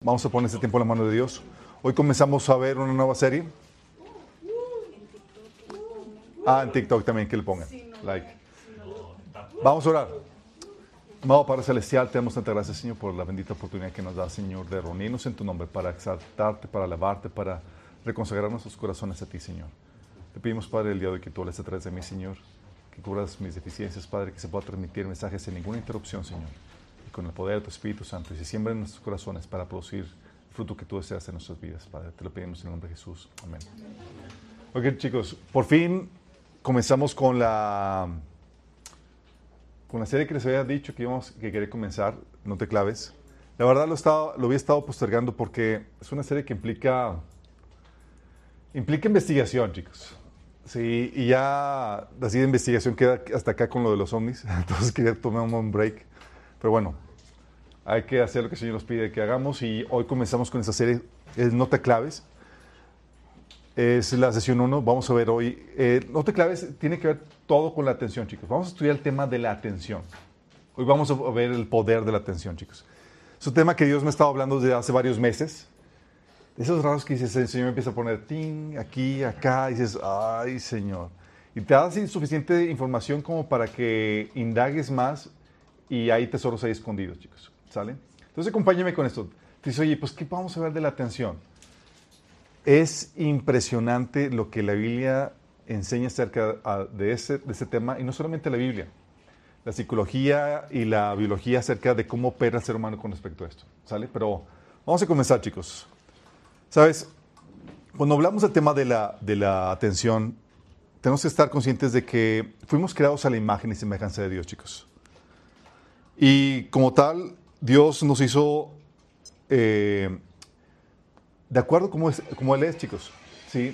Vamos a poner este tiempo en la mano de Dios. Hoy comenzamos a ver una nueva serie. En TikTok también, que le pongan like. Vamos a orar. Amado Padre Celestial, te damos tanta gracias, Señor, por la bendita oportunidad que nos da, Señor, de reunirnos en tu nombre para exaltarte, para alabarte, para reconsagrar nuestros corazones a ti, Señor. Te pedimos, Padre, el día de hoy que tú hables a través de mí, Señor, que cubras mis deficiencias, Padre, que se pueda transmitir mensajes sin ninguna interrupción, Señor, y con el poder de tu Espíritu Santo, y se siembra en nuestros corazones para producir el fruto que tú deseas en nuestras vidas, Padre. Te lo pedimos en el nombre de Jesús. Amén. Ok, chicos, por fin comenzamos con la serie que les había dicho que quería comenzar, No te claves. La verdad lo había estado postergando porque es una serie que implica investigación, chicos. Sí, y ya así de investigación queda hasta acá con lo de los ovnis. Entonces quería tomar un break. Pero bueno, hay que hacer lo que el Señor nos pide que hagamos y hoy comenzamos con esta serie, No te claves. Es la sesión 1, vamos a ver hoy. No te claves, tiene que ver todo con la atención, chicos. Vamos a estudiar el tema de la atención. Hoy vamos a ver el poder de la atención, chicos. Es un tema que Dios me ha estado hablando desde hace varios meses. Esos raros que dices, el Señor empieza a poner ting, aquí, acá, y dices, ay, Señor. Y te da suficiente información como para que indagues más y hay tesoros ahí escondidos, chicos. ¿Sale? Entonces, acompáñame con esto. Te dices, oye, pues, ¿qué vamos a ver de la atención? Es impresionante lo que la Biblia enseña acerca de este tema, y no solamente la Biblia, la psicología y la biología acerca de cómo opera el ser humano con respecto a esto. ¿Sale? Pero vamos a comenzar, chicos. ¿Sabes? Cuando hablamos del tema de la atención, tenemos que estar conscientes de que fuimos creados a la imagen y semejanza de Dios, chicos. Y como tal, Dios nos hizo de acuerdo como Él es, chicos. ¿Sí?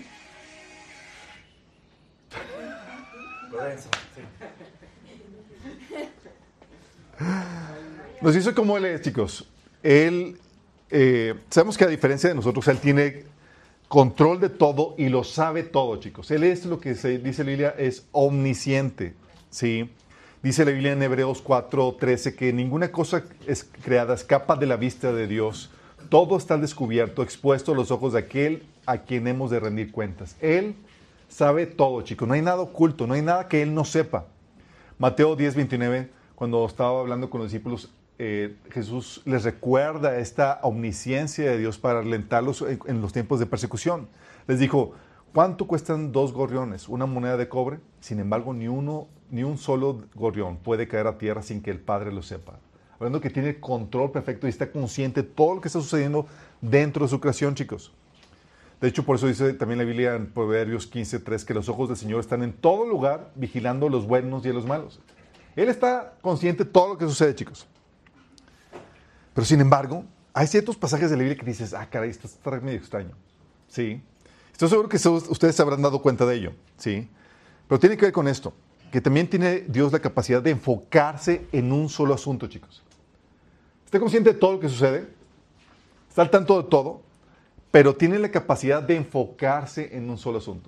Nos hizo como Él es, chicos. Él, sabemos que a diferencia de nosotros, Él tiene control de todo y lo sabe todo, chicos. Él es lo que se dice la Biblia, es omnisciente, ¿sí? Dice la Biblia en Hebreos 4:13 que ninguna cosa es creada escapa de la vista de Dios. Todo está al descubierto, expuesto a los ojos de aquel a quien hemos de rendir cuentas. Él sabe todo, chicos. No hay nada oculto, no hay nada que Él no sepa. Mateo 10:29, cuando estaba hablando con los discípulos, Jesús les recuerda esta omnisciencia de Dios para alentarlos en los tiempos de persecución. Les dijo, ¿cuánto cuestan 2 gorriones? ¿Una moneda de cobre? Sin embargo, ni un solo gorrión puede caer a tierra sin que el Padre lo sepa. Hablando que tiene control perfecto y está consciente de todo lo que está sucediendo dentro de su creación, chicos. De hecho, por eso dice también la Biblia en Proverbios 15:3 que los ojos del Señor están en todo lugar vigilando a los buenos y a los malos. Él está consciente de todo lo que sucede, chicos. Pero sin embargo, hay ciertos pasajes de la Biblia que dices, caray, esto está medio extraño. Sí. Estoy seguro que ustedes se habrán dado cuenta de ello. Sí. Pero tiene que ver con esto, que también tiene Dios la capacidad de enfocarse en un solo asunto, chicos. Está consciente de todo lo que sucede, está al tanto de todo, pero tiene la capacidad de enfocarse en un solo asunto.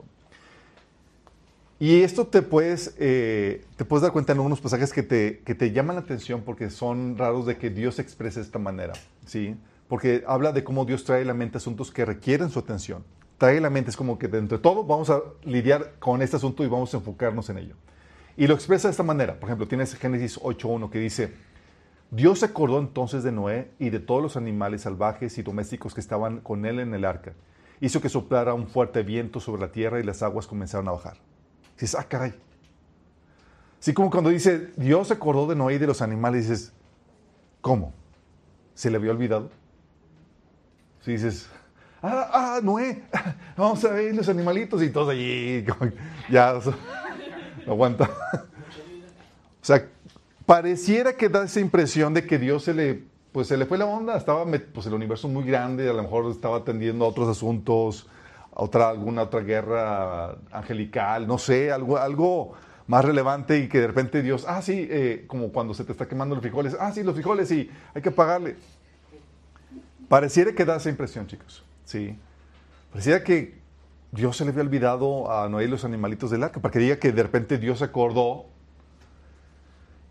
Y esto te puedes dar cuenta en algunos pasajes que te llaman la atención porque son raros de que Dios se exprese de esta manera, ¿sí? Porque habla de cómo Dios trae a la mente asuntos que requieren su atención. Trae a la mente, es como que de entre todo vamos a lidiar con este asunto y vamos a enfocarnos en ello. Y lo expresa de esta manera. Por ejemplo, tienes Génesis 8:1 que dice, Dios se acordó entonces de Noé y de todos los animales salvajes y domésticos que estaban con él en el arca. Hizo que soplara un fuerte viento sobre la tierra y las aguas comenzaron a bajar. Dices, caray. Así como cuando dice, Dios se acordó de Noé y de los animales, dices, ¿cómo? ¿Se le había olvidado? Si dices, Noé, vamos a ver los animalitos y todos allí, ya, no aguanta. O sea, pareciera que da esa impresión de que Dios se le fue la onda, estaba, el universo muy grande, a lo mejor estaba atendiendo a otros asuntos, alguna otra guerra angelical, no sé, algo más relevante y que de repente Dios, como cuando se te está quemando los frijoles, sí, los frijoles, sí, hay que pagarle. Pareciera que da esa impresión, chicos, sí. Pareciera que Dios se le había olvidado a Noé y los animalitos del arca, para que diga que de repente Dios se acordó.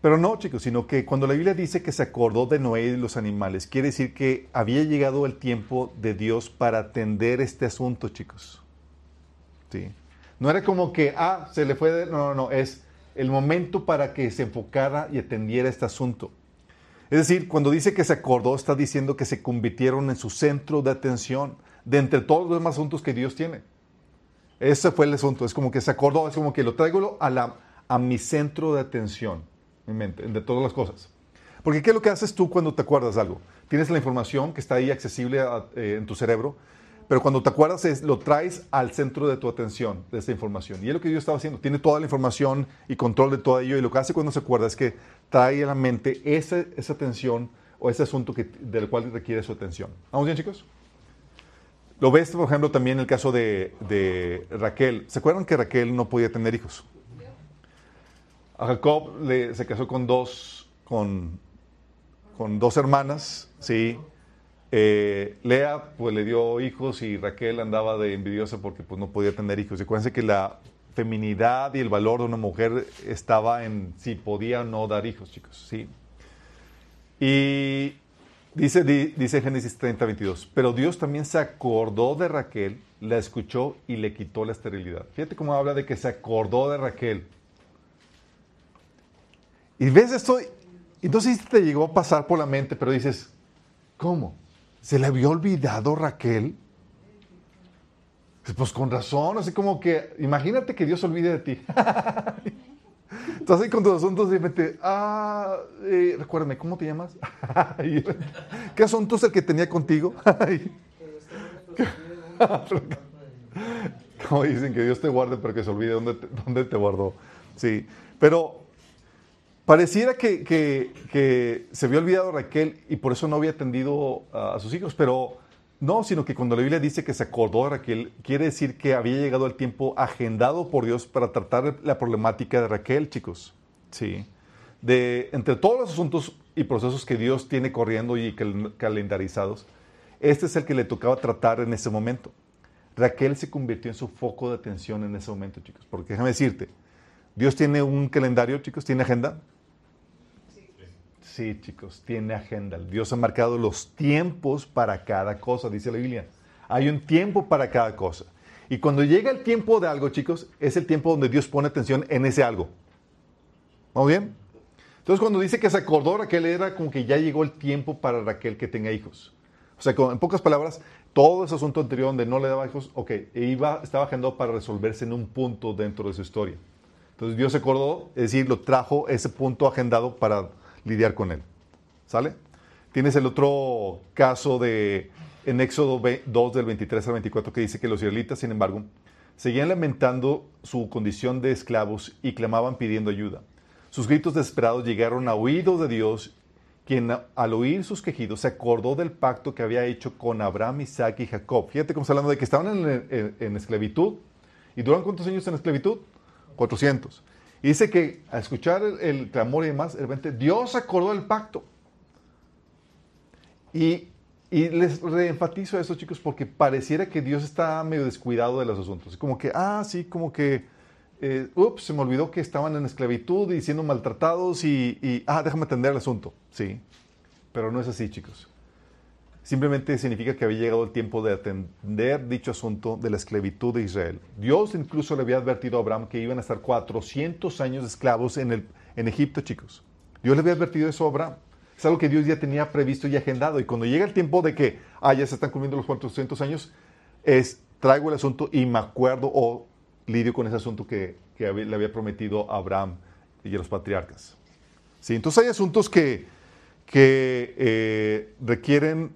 Pero no, chicos, sino que cuando la Biblia dice que se acordó de Noé y de los animales, quiere decir que había llegado el tiempo de Dios para atender este asunto, chicos. ¿Sí? No era como que, se le fue no, es el momento para que se enfocara y atendiera este asunto. Es decir, cuando dice que se acordó, está diciendo que se convirtieron en su centro de atención de entre todos los demás asuntos que Dios tiene. Ese fue el asunto, es como que se acordó, es como que lo traigo a mi centro de atención, mi mente, de todas las cosas. Porque ¿qué es lo que haces tú cuando te acuerdas de algo? Tienes la información que está ahí accesible en tu cerebro, pero cuando te acuerdas lo traes al centro de tu atención, de esta información. Y es lo que Dios estaba haciendo, tiene toda la información y control de todo ello, y lo que hace cuando se acuerda es que trae a la mente esa atención o ese asunto del cual requiere su atención. ¿Vamos bien, chicos? Lo ves, por ejemplo, también en el caso de Raquel. ¿Se acuerdan que Raquel no podía tener hijos? A Jacob se casó con dos hermanas, ¿sí? Lea pues le dio hijos y Raquel andaba de envidiosa porque pues no podía tener hijos. Y acuérdense que la feminidad y el valor de una mujer estaba en si podía o no dar hijos, chicos, ¿sí? Y dice Génesis 30:22, pero Dios también se acordó de Raquel, la escuchó y le quitó la esterilidad. Fíjate cómo habla de que se acordó de Raquel. Y ves esto, entonces te llegó a pasar por la mente, pero dices, ¿cómo? ¿Se le había olvidado Raquel? Pues con razón, así como que, imagínate que Dios se olvide de ti. Estás ahí con tus asuntos y de repente, recuérdame, ¿cómo te llamas? ¿Qué asunto es el que tenía contigo? Como dicen, que Dios te guarde, pero que se olvide dónde te guardó. Sí, pero pareciera que se había olvidado Raquel y por eso no había atendido a sus hijos, pero no, sino que cuando la Biblia dice que se acordó de Raquel, quiere decir que había llegado el tiempo agendado por Dios para tratar la problemática de Raquel, chicos. Sí. Entre todos los asuntos y procesos que Dios tiene corriendo y calendarizados, este es el que le tocaba tratar en ese momento. Raquel se convirtió en su foco de atención en ese momento, chicos. Porque déjame decirte, Dios tiene un calendario, chicos, tiene agenda. Sí, chicos, tiene agenda. Dios ha marcado los tiempos para cada cosa, dice la Biblia. Hay un tiempo para cada cosa. Y cuando llega el tiempo de algo, chicos, es el tiempo donde Dios pone atención en ese algo. ¿Vamos bien? Entonces, cuando dice que se acordó Raquel, era como que ya llegó el tiempo para Raquel que tenga hijos. O sea, en pocas palabras, todo ese asunto anterior donde no le daba hijos, estaba agendado para resolverse en un punto dentro de su historia. Entonces, Dios se acordó, es decir, lo trajo ese punto agendado para lidiar con él. ¿Sale? Tienes el otro caso en Éxodo 2 del 23 al 24 que dice que los israelitas, sin embargo, seguían lamentando su condición de esclavos y clamaban pidiendo ayuda. Sus gritos desesperados llegaron a oídos de Dios, quien al oír sus quejidos se acordó del pacto que había hecho con Abraham, Isaac y Jacob. Fíjate cómo está hablando de que estaban en esclavitud. ¿Y duran cuántos años en esclavitud? 400. Y dice que al escuchar el clamor y demás, de repente Dios acordó el pacto. Y les reenfatizo eso, chicos, porque pareciera que Dios está medio descuidado de los asuntos. Como que, se me olvidó que estaban en esclavitud y siendo maltratados déjame atender el asunto. Sí, pero no es así, chicos. Simplemente significa que había llegado el tiempo de atender dicho asunto de la esclavitud de Israel. Dios incluso le había advertido a Abraham que iban a estar 400 años esclavos en Egipto, chicos. Dios le había advertido eso a Abraham. Es algo que Dios ya tenía previsto y agendado. Y cuando llega el tiempo de que, ya se están cumpliendo los 400 años, traigo el asunto y me acuerdo o lidio con ese asunto que le había prometido a Abraham y a los patriarcas. ¿Sí? Entonces hay asuntos que requieren...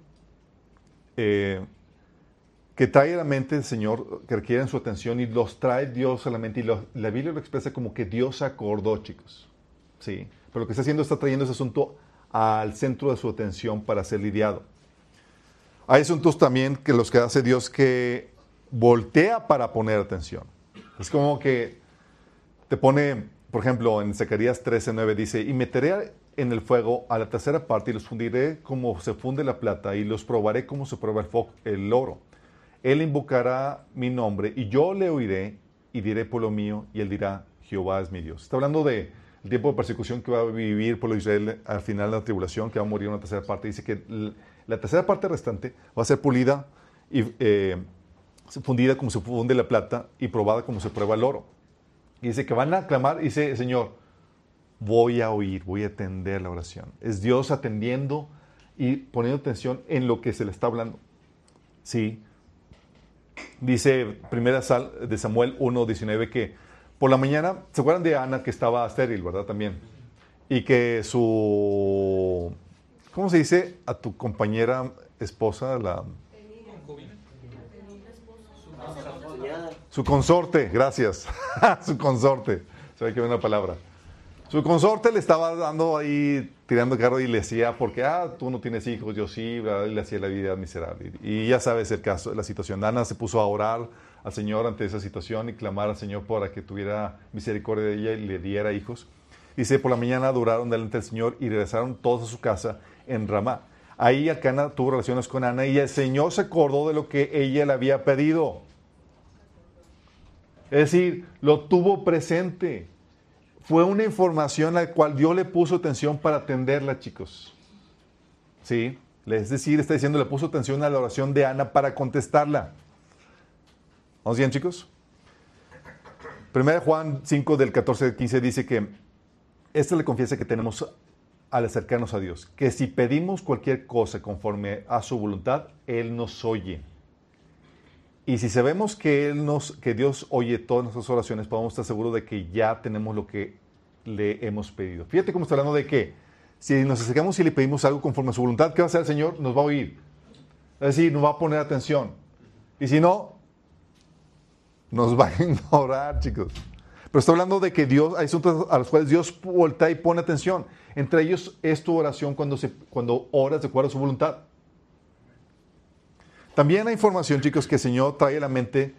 que trae a la mente el Señor, que requieren su atención y los trae Dios a la mente y la Biblia lo expresa como que Dios se acordó, chicos. Sí, pero lo que está haciendo está trayendo ese asunto al centro de su atención para ser lidiado. Hay asuntos también que los que hace Dios que voltea para poner atención. Es como que te pone, por ejemplo, en Zacarías 13:9 dice, y meteré en el fuego a la tercera parte y los fundiré como se funde la plata y los probaré como se prueba el oro. Él invocará mi nombre y yo le oiré y diré pueblo mío y él dirá Jehová es mi Dios. Está hablando de el tiempo de persecución que va a vivir por Israel al final de la tribulación, que va a morir una tercera parte. Dice que la tercera parte restante va a ser pulida y fundida como se funde la plata y probada como se prueba el oro. Y dice que van a clamar y dice, Señor, voy a oír, voy a atender la oración. Es Dios atendiendo y poniendo atención en lo que se le está hablando. Sí. Dice primera de Samuel 1:19 que por la mañana, ¿se acuerdan de Ana que estaba estéril, verdad? También. Y que ¿cómo se dice? A tu compañera esposa, su consorte, gracias. Su consorte. Se ve que viene una palabra. Su consorte le estaba dando ahí, tirando carro y le decía, porque, tú no tienes hijos, yo sí, ¿verdad? Y le hacía la vida miserable. Y ya sabes el caso, la situación. Ana se puso a orar al Señor ante esa situación y clamar al Señor para que tuviera misericordia de ella y le diera hijos. Dice, por la mañana adoraron delante del Señor y regresaron todos a su casa en Ramá. Ahí Elcana tuvo relaciones con Ana y el Señor se acordó de lo que ella le había pedido. Es decir, lo tuvo presente. Fue una información a la cual Dios le puso atención para atenderla, chicos. ¿Sí? Es decir, está diciendo, le puso atención a la oración de Ana para contestarla. ¿Vamos bien, chicos? 1 Juan 5, del 14 al 15 dice que esta le confianza que tenemos al acercarnos a Dios, que si pedimos cualquier cosa conforme a su voluntad, Él nos oye. Y si sabemos que Dios oye todas nuestras oraciones, podemos estar seguros de que ya tenemos lo que le hemos pedido. Fíjate cómo está hablando de que si nos acercamos y le pedimos algo conforme a su voluntad, ¿qué va a hacer el Señor? Nos va a oír. Es decir, nos va a poner atención. Y si no, nos va a ignorar, chicos. Pero está hablando de que Dios, hay asuntos a los cuales Dios voltea y pone atención. Entre ellos es tu oración cuando oras de acuerdo a su voluntad. También hay información, chicos, que el Señor trae a la mente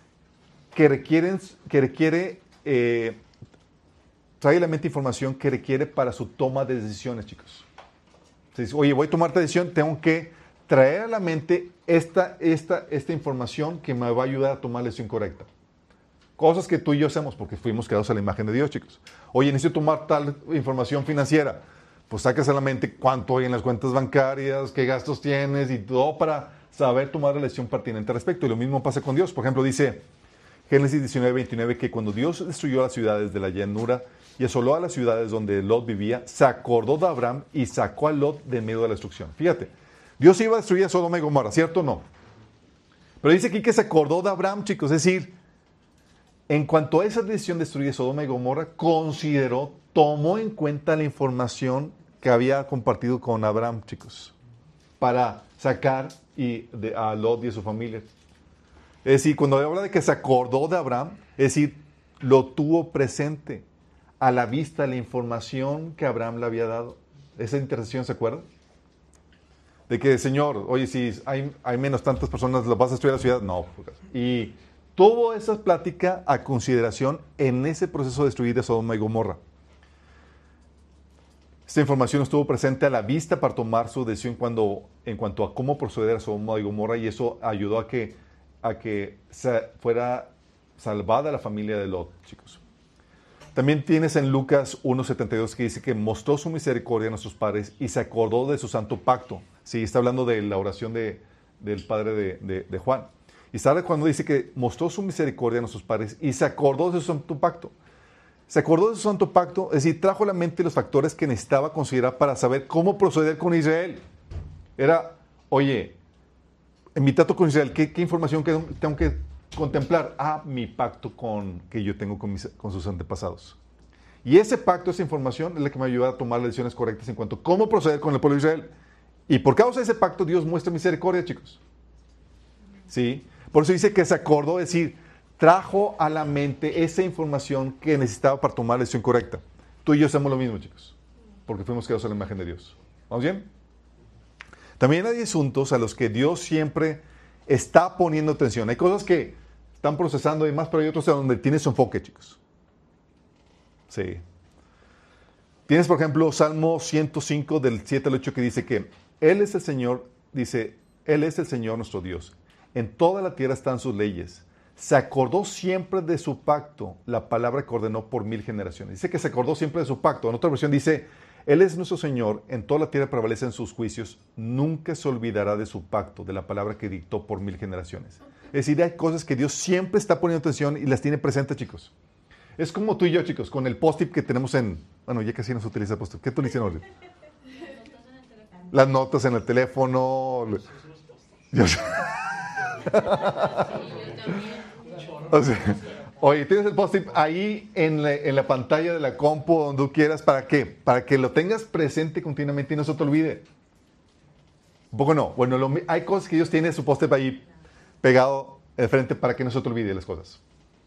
trae a la mente información que requiere para su toma de decisiones, chicos. Se dice, oye, voy a tomar esta decisión, tengo que traer a la mente esta información que me va a ayudar a tomar la decisión correcta. Cosas que tú y yo hacemos porque fuimos creados a la imagen de Dios, chicos. Oye, necesito tomar tal información financiera. Pues sacas a la mente cuánto hay en las cuentas bancarias, qué gastos tienes y todo para saber tomar la decisión pertinente al respecto. Y lo mismo pasa con Dios. Por ejemplo, dice Génesis 19:29 que cuando Dios destruyó las ciudades de la llanura y asoló a las ciudades donde Lot vivía, se acordó de Abraham y sacó a Lot de medio de la destrucción. Fíjate, Dios iba a destruir a Sodoma y Gomorra, ¿cierto o no? Pero dice aquí que se acordó de Abraham, chicos. Es decir, en cuanto a esa decisión de destruir Sodoma y Gomorra, tomó en cuenta la información que había compartido con Abraham, chicos, para sacar a Lot y a su familia. Es decir, cuando habla de que se acordó de Abraham, es decir, lo tuvo presente a la vista de la información que Abraham le había dado. Esa intercesión, ¿se acuerdan? De que, Señor, oye, si hay menos tantas personas, ¿lo vas a destruir a la ciudad? No. Y tuvo esa plática a consideración en ese proceso de destruir de Sodoma y Gomorra. Esta información estuvo presente a la vista para tomar su decisión en cuanto a cómo proceder a Sodoma y Gomorra, y eso ayudó a que fuera salvada la familia de Lot, chicos. También tienes en Lucas 1:72 que dice que mostró su misericordia a nuestros padres y se acordó de su santo pacto. Sí, está hablando de la oración del padre de Juan. Y sabe cuando dice que mostró su misericordia a nuestros padres y se acordó de su santo pacto. Se acordó de su santo pacto, es decir, trajo a la mente los factores que necesitaba considerar para saber cómo proceder con Israel. Era, oye, en mi trato con Israel, ¿qué información tengo que contemplar? Mi pacto que yo tengo con sus antepasados. Y ese pacto, esa información, es la que me ayuda a tomar las decisiones correctas en cuanto a cómo proceder con el pueblo de Israel. Y por causa de ese pacto, Dios muestra misericordia, chicos. ¿Sí? Por eso dice que se acordó, es decir, trajo a la mente esa información que necesitaba para tomar la decisión correcta. Tú y yo hacemos lo mismo, chicos, porque fuimos creados a la imagen de Dios. ¿Vamos bien? También hay asuntos a los que Dios siempre está poniendo atención. Hay cosas que están procesando y demás, pero hay otros a donde tiene su enfoque, chicos. Sí. Tienes, por ejemplo, Salmo 105 del 7 al 8 que dice que Él es el Señor, dice, Él es el Señor nuestro Dios. En toda la tierra están sus leyes. Se acordó siempre de su pacto, la palabra que ordenó por 1000 generaciones. Dice que se acordó siempre de su pacto. En otra versión dice, Él es nuestro Señor, en toda la tierra prevalecen sus juicios, nunca se olvidará de su pacto, de la palabra que dictó por 1000 generaciones. Es decir, hay cosas que Dios siempre está poniendo atención y las tiene presentes, chicos. Es como tú y yo, chicos, con el post-it que tenemos en... Bueno, ya casi no se utiliza post-it. ¿Qué tú le hicieron? Las notas en el teléfono. Yo sé. O sea, oye, tienes el post-it ahí en la pantalla de la compu, donde tú quieras. ¿Para qué? Para que lo tengas presente continuamente y no se te olvide. Un poco no. Bueno, hay cosas que Dios tiene su post-it ahí pegado de frente para que no se te olvide las cosas.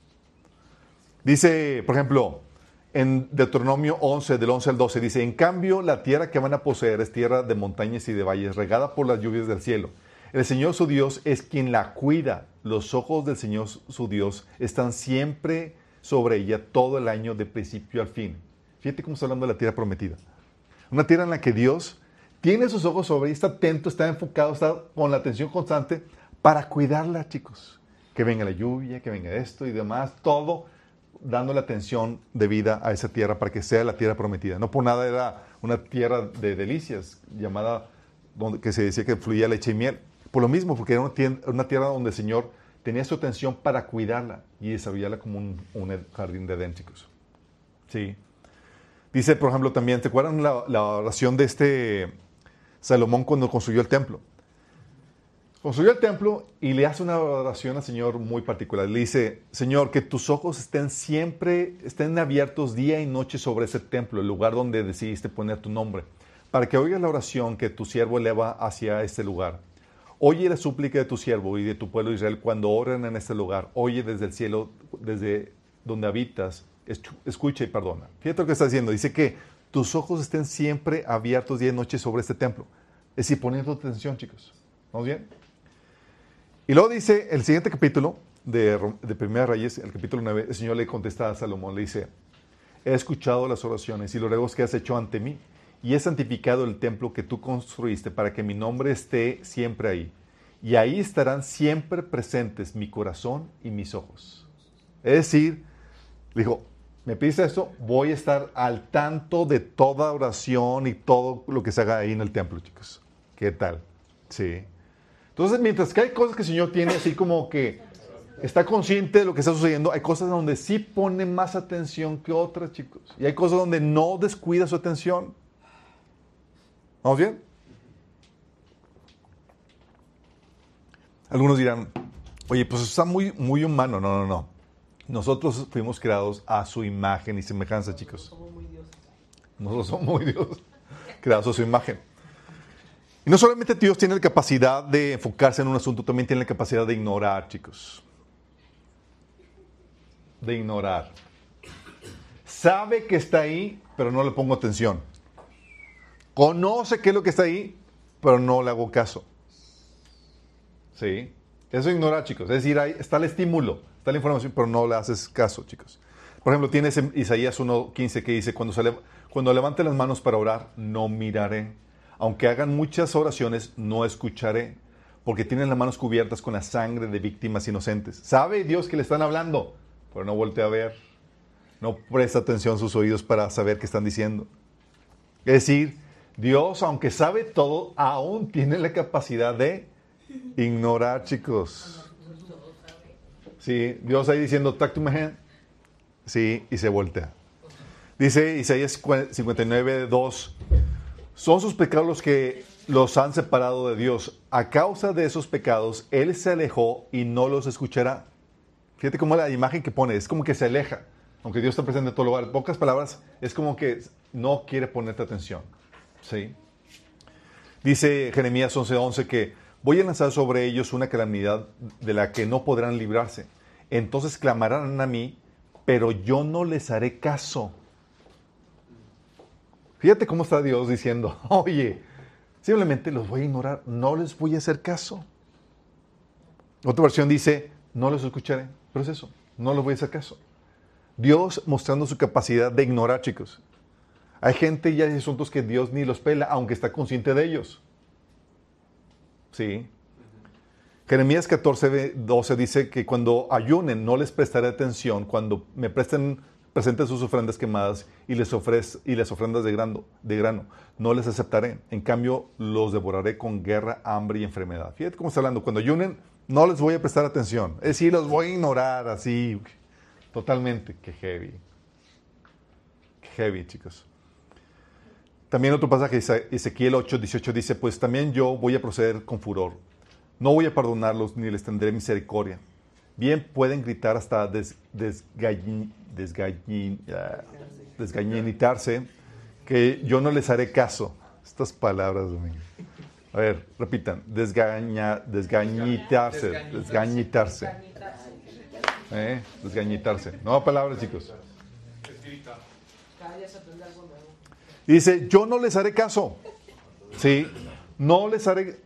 Dice, por ejemplo, en Deuteronomio 11, del 11 al 12, dice, en cambio, la tierra que van a poseer es tierra de montañas y de valles, regada por las lluvias del cielo. El Señor su Dios es quien la cuida. Los ojos del Señor su Dios están siempre sobre ella todo el año de principio al fin. Fíjate cómo está hablando de la tierra prometida. Una tierra en la que Dios tiene sus ojos sobre ella, está atento, está enfocado, está con la atención constante para cuidarla, chicos. Que venga la lluvia, que venga esto y demás, todo dando la atención debida a esa tierra para que sea la tierra prometida. No por nada era una tierra de delicias, llamada, que se decía que fluía leche y miel. Por lo mismo, porque era una tierra donde el Señor tenía su atención para cuidarla y desarrollarla como un jardín de Edén, chicos. Sí. Dice, por ejemplo, también, ¿te acuerdan la oración de Salomón cuando construyó el templo? Construyó el templo y le hace una oración al Señor muy particular. Le dice, Señor, que tus ojos estén abiertos día y noche sobre ese templo, el lugar donde decidiste poner tu nombre, para que oigas la oración que tu siervo eleva hacia este lugar. Oye la súplica de tu siervo y de tu pueblo Israel cuando oran en este lugar. Oye desde el cielo, desde donde habitas, escucha y perdona. Fíjate lo que está diciendo. Dice que tus ojos estén siempre abiertos día y noche sobre este templo. Es decir, poniendo atención, chicos. ¿Vamos bien? Y luego dice el siguiente capítulo de Primera Reyes, el capítulo 9, el Señor le contesta a Salomón, le dice, he escuchado las oraciones y los ruegos que has hecho ante mí, y he santificado el templo que tú construiste para que mi nombre esté siempre ahí. Y ahí estarán siempre presentes mi corazón y mis ojos. Es decir, dijo, me pides esto, voy a estar al tanto de toda oración y todo lo que se haga ahí en el templo, chicos. ¿Qué tal? Sí. Entonces, mientras que hay cosas que el Señor tiene así como que está consciente de lo que está sucediendo, hay cosas donde sí pone más atención que otras, chicos. Y hay cosas donde no descuida su atención. ¿Vamos bien? Algunos dirán, oye, pues está muy, muy humano. No. Nosotros fuimos creados a su imagen y semejanza, chicos. Nosotros somos muy Dios, creados a su imagen. Y no solamente Dios tiene la capacidad de enfocarse en un asunto, también tiene la capacidad de ignorar, chicos. De ignorar. Sabe que está ahí, pero no le pongo atención. Conoce qué es lo que está ahí, pero no le hago caso. ¿Sí? Eso es ignorar, chicos. Es decir, ahí está el estímulo, está la información, pero no le haces caso, chicos. Por ejemplo, tienes en Isaías 1:15 que dice, cuando levante las manos para orar, no miraré. Aunque hagan muchas oraciones, no escucharé, porque tienen las manos cubiertas con la sangre de víctimas inocentes. Sabe Dios que le están hablando, pero no voltea a ver. No presta atención a sus oídos para saber qué están diciendo. Es decir, Dios, aunque sabe todo, aún tiene la capacidad de ignorar, chicos. Sí, Dios ahí diciendo, talk to my hand. Sí, y se voltea. Dice Isaías 59:2, son sus pecados los que los han separado de Dios. A causa de esos pecados, Él se alejó y no los escuchará. Fíjate cómo la imagen que pone, es como que se aleja, aunque Dios está presente en todo lugar. En pocas palabras, es como que no quiere ponerte atención. ¿Sí? Dice Jeremías 11:11 que voy a lanzar sobre ellos una calamidad de la que no podrán librarse. Entonces clamarán a mí, pero yo no les haré caso. Fíjate cómo está Dios diciendo, oye, simplemente los voy a ignorar, no les voy a hacer caso. Otra versión dice, no los escucharé, pero es eso, no les voy a hacer caso. Dios mostrando su capacidad de ignorar, chicos. Hay gente y hay asuntos que Dios ni los pela, aunque está consciente de ellos. Sí. Jeremías 14:12 dice que cuando ayunen no les prestaré atención, cuando me presenten sus ofrendas quemadas y les ofrendas de grano, no les aceptaré. En cambio, los devoraré con guerra, hambre y enfermedad. Fíjate cómo está hablando. Cuando ayunen, no les voy a prestar atención. Es decir, los voy a ignorar así, totalmente. Qué heavy. Qué heavy, chicos. También otro pasaje, Ezequiel 8:18 dice, pues también yo voy a proceder con furor. No voy a perdonarlos ni les tendré misericordia. Bien pueden gritar hasta desgañitarse, que yo no les haré caso. Estas palabras, Domingo. A ver, repitan. Desgañitarse. Desgañitarse. Nueva palabra, chicos. Dice, yo no les haré caso. Sí, no les haré.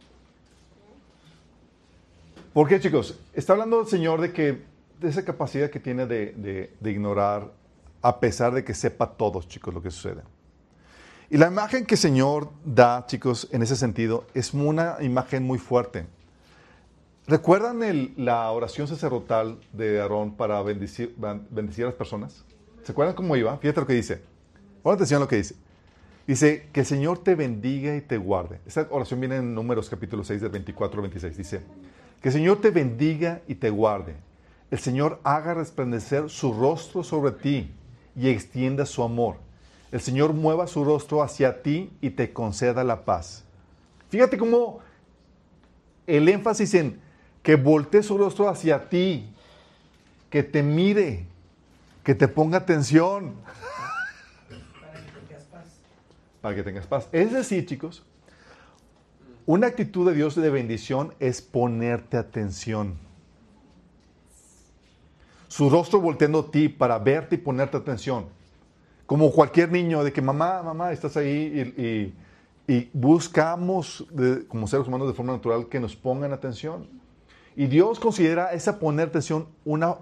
¿Por qué, chicos? Está hablando el Señor de esa capacidad que tiene de ignorar, a pesar de que sepa todos, chicos, lo que sucede. Y la imagen que el Señor da, chicos, en ese sentido, es una imagen muy fuerte. ¿Recuerdan la oración sacerdotal de Aarón para bendecir a las personas? ¿Se acuerdan cómo iba? Fíjate lo que dice. Pon atención a lo que dice. Dice, que el Señor te bendiga y te guarde. Esta oración viene en Números capítulo 6, del 24 al 26. Dice, que el Señor te bendiga y te guarde. El Señor haga resplandecer su rostro sobre ti y extienda su amor. El Señor mueva su rostro hacia ti y te conceda la paz. Fíjate cómo el énfasis en que voltee su rostro hacia ti, que te mire, que te ponga atención. Para que tengas paz. Es decir, chicos, una actitud de Dios de bendición es ponerte atención. Su rostro volteando a ti para verte y ponerte atención. Como cualquier niño de que mamá, estás ahí y buscamos como seres humanos de forma natural que nos pongan atención. Y Dios considera esa poner atención una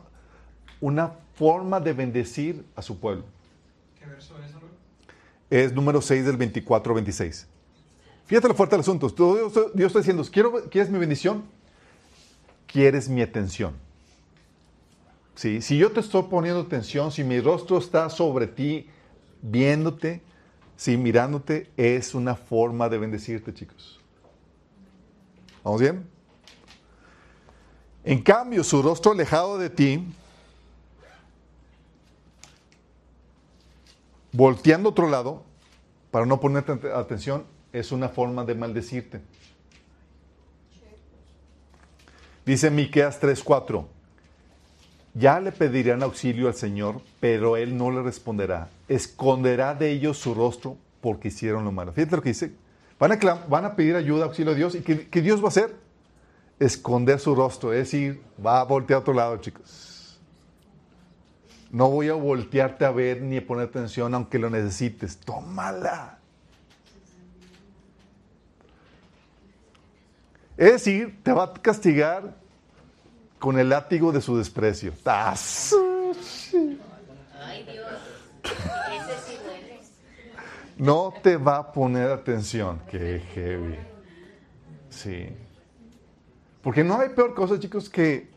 forma de bendecir a su pueblo. ¿Qué verso es, Arroyo? Es número 6 del 24 al 26. Fíjate lo fuerte del asunto. Dios está diciendo, ¿quieres mi bendición? ¿Quieres mi atención? ¿Sí? Si yo te estoy poniendo atención, si mi rostro está sobre ti, viéndote, sí, mirándote, es una forma de bendecirte, chicos. ¿Vamos bien? En cambio, su rostro alejado de ti, volteando a otro lado, para no ponerte atención, es una forma de maldecirte. Dice Miqueas 3:4, ya le pedirán auxilio al Señor, pero Él no le responderá. Esconderá de ellos su rostro porque hicieron lo malo. Fíjate lo que dice. Van a pedir ayuda, auxilio a Dios. ¿Y qué Dios va a hacer? Esconder su rostro. Es decir, va a voltear a otro lado, chicos. No voy a voltearte a ver ni a poner atención aunque lo necesites. Tómala. Es decir, te va a castigar con el látigo de su desprecio. ¡Tas! Ay, Dios. Ese sí duele. No te va a poner atención. Qué heavy. Sí. Porque no hay peor cosa, chicos, que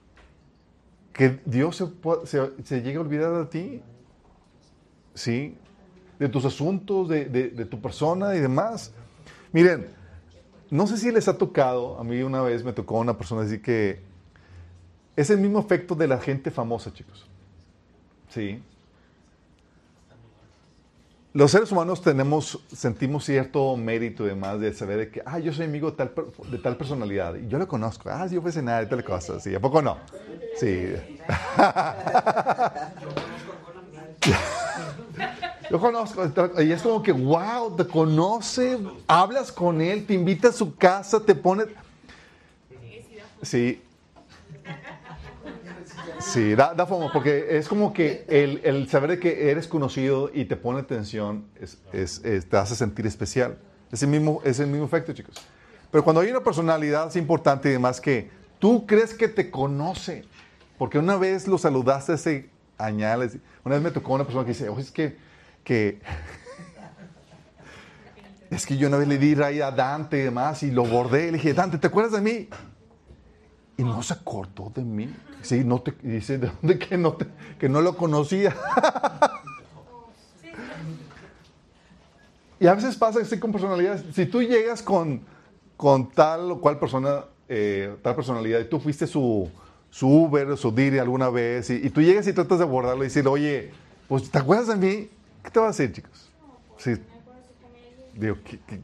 Dios se llegue a olvidar de ti. Sí. De tus asuntos, de tu persona y demás. Miren, no sé si les ha tocado, a mí una vez me tocó una persona decir que es el mismo efecto de la gente famosa, chicos. Sí. Los seres humanos sentimos cierto mérito y demás de saber de que, yo soy amigo de tal personalidad y yo lo conozco. Yo fui a cenar y tal cosa. Sí, ¿a poco no? Sí. Yo conozco, y es como que, wow, te conoce, hablas con él, te invita a su casa, te pone... Sí. Sí, da fomo, porque es como que el saber de que eres conocido y te pone atención te hace sentir especial. Es el mismo efecto, chicos. Pero cuando hay una personalidad así importante y demás que tú crees que te conoce, porque una vez lo saludaste hace añales, una vez me tocó una persona que dice, oye, es que yo una vez le di raíz a Dante y demás y lo bordé y le dije, Dante, ¿te acuerdas de mí? Y no se acordó de mí. Sí, dice, ¿de dónde que no lo conocía? Y a veces pasa así con personalidades. Si tú llegas con tal o cual persona, tal personalidad, y tú fuiste su Uber, su Didi alguna vez, y tú llegas y tratas de abordarlo y decirle, oye, pues, ¿te acuerdas de mí? ¿Qué te va a decir, chicos? Sí. Digo, ¿qué?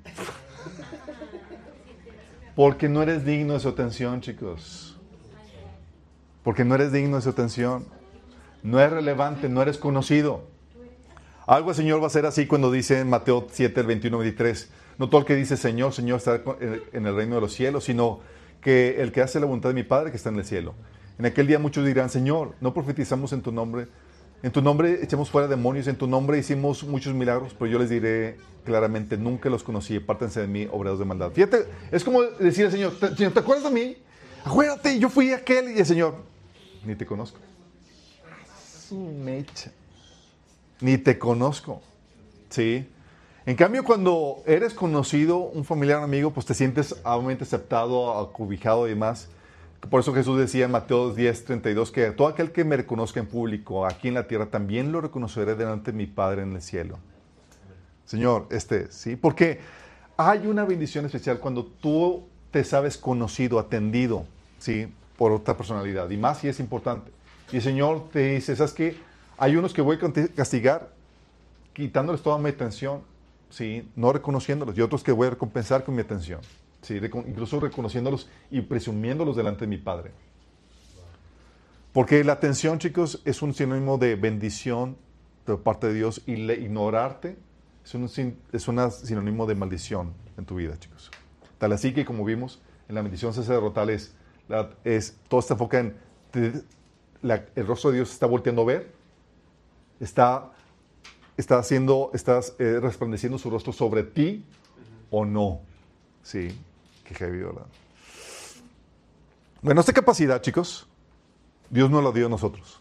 Porque no eres digno de su atención, chicos. Porque no eres digno de su atención. No es relevante, no eres conocido. Algo el Señor va a ser así cuando dice en Mateo 7, el 21-23. No todo el que dice Señor, Señor estará en el reino de los cielos, sino que el que hace la voluntad de mi Padre que está en el cielo. En aquel día muchos dirán, Señor, ¿no profetizamos en tu nombre? En tu nombre echamos fuera demonios, en tu nombre hicimos muchos milagros, pero yo les diré claramente, nunca los conocí, apártense de mí, obreros de maldad. Fíjate, es como decir al Señor, Señor, ¿te acuerdas de mí? Acuérdate, yo fui aquel, y el Señor, ni te conozco. Su mecha. Ni te conozco. ¿Sí? En cambio, cuando eres conocido, un familiar o amigo, pues te sientes obviamente aceptado, acobijado y demás. Por eso Jesús decía en Mateo 10:32 que todo aquel que me reconozca en público aquí en la tierra, también lo reconoceré delante de mi Padre en el cielo. Señor, ¿sí? Porque hay una bendición especial cuando tú te sabes conocido, atendido, ¿sí? Por otra personalidad. Y más si es importante. Y el Señor te dice, ¿sabes qué? Hay unos que voy a castigar quitándoles toda mi atención, ¿sí? No reconociéndolos. Y otros que voy a recompensar con mi atención. ¿Sí? Incluso reconociéndolos y presumiéndolos delante de mi Padre. Porque la atención, chicos, es un sinónimo de bendición de parte de Dios, y ignorarte es un sinónimo de maldición en tu vida, chicos. Tal así que, como vimos, en la bendición sacerdotal todo está enfocado en el rostro de Dios se está volteando a ver, estás resplandeciendo su rostro sobre ti o no. Sí, qué heavy, ¿verdad? Bueno, esta capacidad, chicos, Dios nos la dio a nosotros.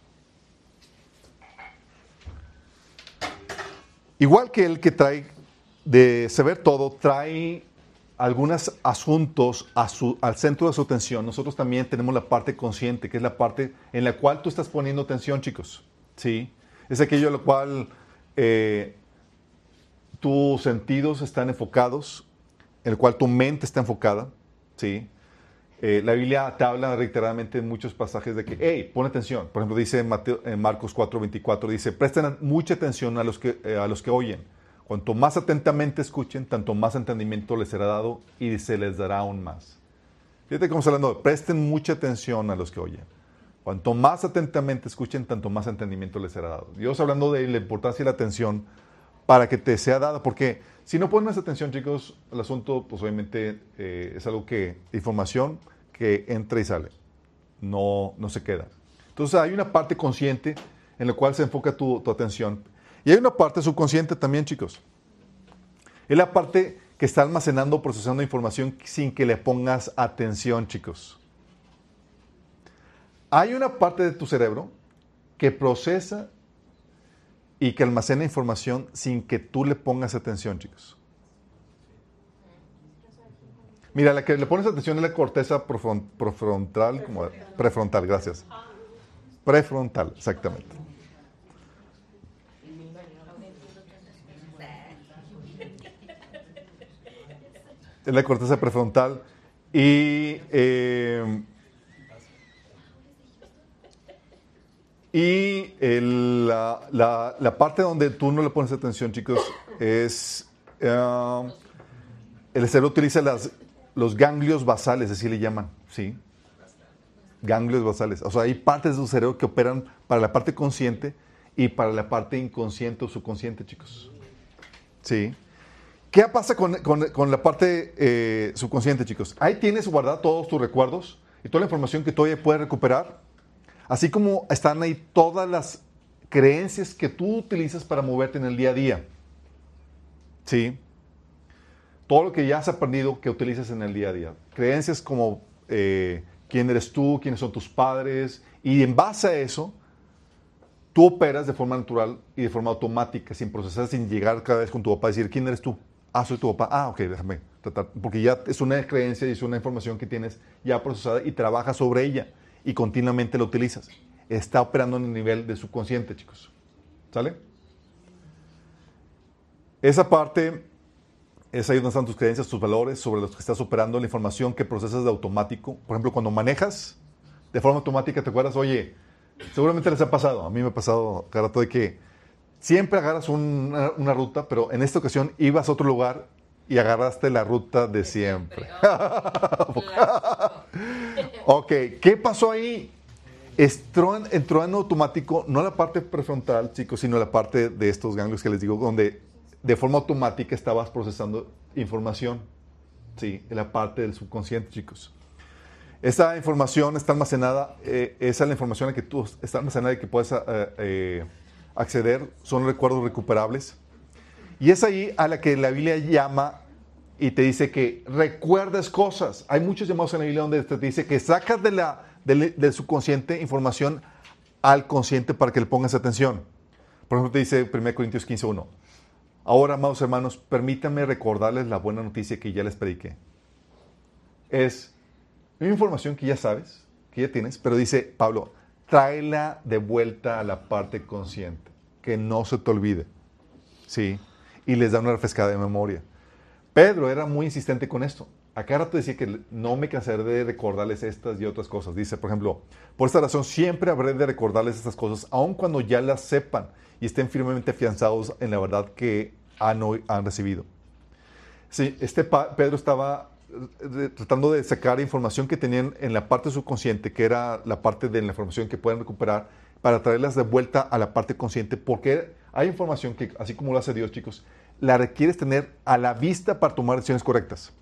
Igual que el que trae de saber todo, trae algunos asuntos al centro de su atención. Nosotros también tenemos la parte consciente, que es la parte en la cual tú estás poniendo atención, chicos. ¿Sí? Es aquello en lo cual tus sentidos están enfocados, en el cual tu mente está enfocada. ¿Sí? La Biblia te habla reiteradamente en muchos pasajes de que, hey, pon atención. Por ejemplo, dice en Marcos 4:24, dice, presten mucha atención a los que oyen. Cuanto más atentamente escuchen, tanto más entendimiento les será dado y se les dará aún más. Fíjate cómo está hablando, presten mucha atención a los que oyen. Cuanto más atentamente escuchen, tanto más entendimiento les será dado. Dios hablando de la importancia de la atención para que te sea dada, porque si no pones atención, chicos, el asunto, pues obviamente es algo información que entra y sale, no se queda. Entonces hay una parte consciente en la cual se enfoca tu atención. Y hay una parte subconsciente también, chicos. Es la parte que está almacenando, procesando información sin que le pongas atención, chicos. Hay una parte de tu cerebro que procesa y que almacena información sin que tú le pongas atención, chicos. Mira, la que le pones atención es la corteza prefrontal, prefrontal, gracias. Prefrontal, exactamente. Es la corteza prefrontal y la parte donde tú no le pones atención, chicos, es el cerebro utiliza los ganglios basales, así le llaman, ¿sí? Ganglios basales. O sea, hay partes de tu cerebro que operan para la parte consciente y para la parte inconsciente o subconsciente, chicos. ¿Sí? ¿Qué pasa con la parte subconsciente, chicos? Ahí tienes guardados todos tus recuerdos y toda la información que todavía puedes recuperar, así como están ahí todas las creencias que tú utilizas para moverte en el día a día. ¿Sí? Todo lo que ya has aprendido que utilizas en el día a día. Creencias como quién eres tú, quiénes son tus padres, y en base a eso, tú operas de forma natural y de forma automática, sin procesar, sin llegar cada vez con tu papá y decir, ¿quién eres tú? Ah, soy tu papá. Ah, ok, déjame porque ya es una creencia y es una información que tienes ya procesada y trabajas sobre ella y continuamente la utilizas. Está operando en el nivel de subconsciente, chicos. ¿Sale? Esa parte es ahí donde están tus creencias, tus valores, sobre los que estás operando, la información que procesas de automático. Por ejemplo, cuando manejas de forma automática, ¿te acuerdas? Oye, seguramente les ha pasado, a mí me ha pasado cada rato de que siempre agarras una ruta, pero en esta ocasión ibas a otro lugar y agarraste la ruta de siempre. Ok, ¿qué pasó ahí? Entró en automático, no la parte prefrontal, chicos, sino la parte de estos ganglios que les digo, donde de forma automática estabas procesando información. Sí, en la parte del subconsciente, chicos. Esa información está almacenada, esa es la información a la que tú está almacenada y que puedes acceder, son recuerdos recuperables. Y es ahí a la que la Biblia llama y te dice que recuerdes cosas. Hay muchos llamados en la Biblia donde te dice que sacas del subconsciente información al consciente para que le pongas atención. Por ejemplo, te dice 1 Corintios 15:1. Ahora, amados hermanos, permítanme recordarles la buena noticia que ya les prediqué. Es una información que ya sabes, que ya tienes, pero dice Pablo, tráela de vuelta a la parte consciente, que no se te olvide. ¿Sí? Y les da una refrescada de memoria. Pedro era muy insistente con esto. A cada rato decía que no me cansaré de recordarles estas y otras cosas. Dice, por ejemplo, por esta razón siempre habré de recordarles estas cosas, aun cuando ya las sepan y estén firmemente afianzados en la verdad que han recibido. Sí, Pedro estaba tratando de sacar información que tenían en la parte subconsciente, que era la parte de la información que pueden recuperar, para traerlas de vuelta a la parte consciente, porque hay información que, así como lo hace Dios, chicos, la requieres tener a la vista para tomar decisiones correctas.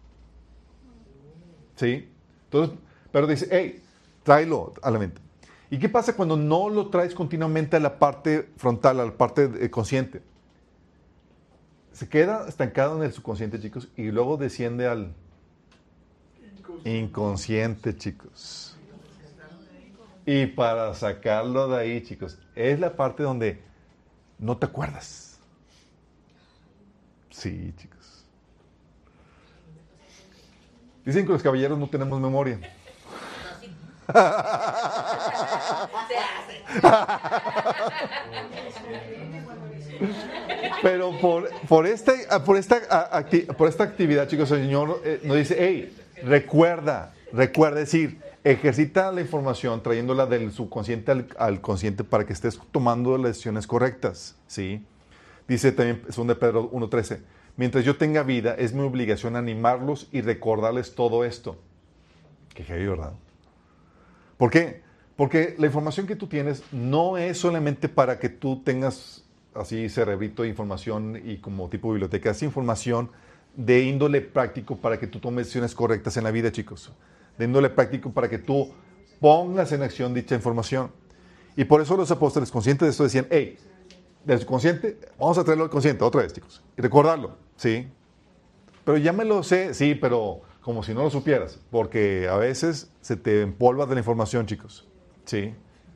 ¿Sí? Entonces, Pedro dice, hey, tráelo a la mente. ¿Y qué pasa cuando no lo traes continuamente a la parte frontal, a la parte consciente? Se queda estancado en el subconsciente, chicos, y luego desciende al inconsciente, chicos. Y para sacarlo de ahí, chicos, es la parte donde no te acuerdas. Sí, chicos. Dicen que los caballeros no tenemos memoria. Pero por esta actividad, chicos, el Señor nos dice, hey, recuerda, es decir, ejercita la información trayéndola del subconsciente al consciente para que estés tomando las decisiones correctas, ¿sí? Dice también 2 Pedro 1:13, mientras yo tenga vida, es mi obligación animarlos y recordarles todo esto. Qué heavy, ¿verdad? ¿Por qué? Porque la información que tú tienes no es solamente para que tú tengas así cerebrito de información y como tipo biblioteca, es información de índole práctico para que tú tomes decisiones correctas en la vida, chicos. De índole práctico para que tú pongas en acción dicha información. Y por eso los apóstoles, conscientes de esto, decían, hey, del subconsciente, vamos a traerlo al consciente otra vez, chicos. Y recordarlo, ¿sí? Pero ya me lo sé, sí, pero como si no lo supieras, porque a veces se te empolva de la información, chicos. ¿Sí?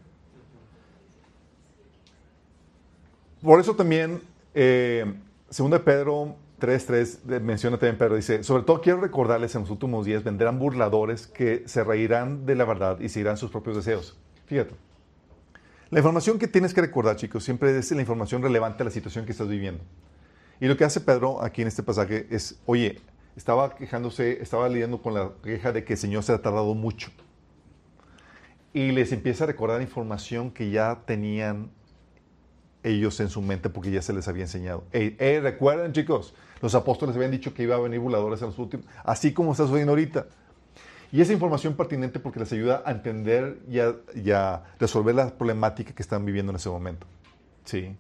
Por eso también, 2 Pedro 3:3 menciona también Pedro, dice, sobre todo quiero recordarles en los últimos días vendrán burladores que se reirán de la verdad y seguirán sus propios deseos. Fíjate. La información que tienes que recordar, chicos, siempre es la información relevante a la situación que estás viviendo. Y lo que hace Pedro aquí en este pasaje es, oye, estaba lidiando con la queja de que el Señor se ha tardado mucho. Y les empieza a recordar información que ya tenían ellos en su mente porque ya se les había enseñado. Recuerden, chicos, los apóstoles habían dicho que iba a venir burladores en los últimos, así como está sucediendo ahorita. Y esa información pertinente porque les ayuda a entender y a resolver la problemática que están viviendo en ese momento. ¿Sí?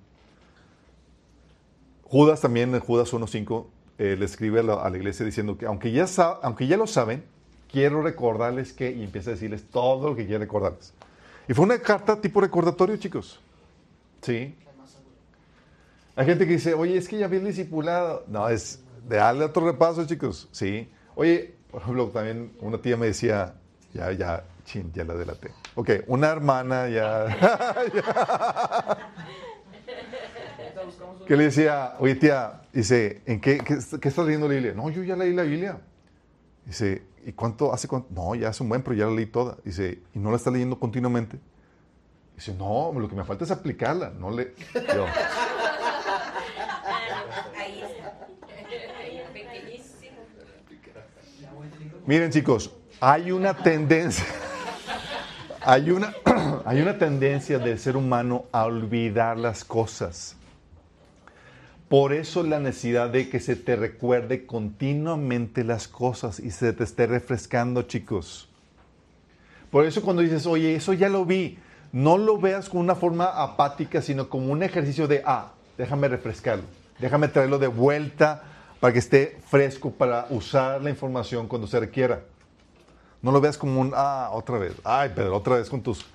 Judas también, en Judas 1:5, le escribe a la iglesia diciendo que aunque ya lo saben, quiero recordarles que, y empieza a decirles todo lo que quiere recordarles. Y fue una carta tipo recordatorio, chicos. ¿Sí? Hay gente que dice, oye, es que ya vi el discipulado. No, es de darle otro repaso, chicos. ¿Sí? Oye, por ejemplo, también una tía me decía, ya la delaté. Ok, una hermana ya que le decía, oye tía, dice, ¿qué estás leyendo la Biblia? No, yo ya leí la Biblia. Dice, ¿y hace cuánto? No, ya hace un buen, pero ya la leí toda. Dice, ¿y no la estás leyendo continuamente? Dice, no, lo que me falta es aplicarla. No le... Yo, Ahí está. Pequeñísimo. miren chicos, hay una tendencia, hay una tendencia del ser humano a olvidar las cosas. Por eso la necesidad de que se te recuerde continuamente las cosas y se te esté refrescando, chicos. Por eso cuando dices, oye, eso ya lo vi, no lo veas con una forma apática, sino como un ejercicio de, déjame refrescarlo, déjame traerlo de vuelta para que esté fresco para usar la información cuando se requiera. No lo veas como un, otra vez, Pedro, otra vez con tus...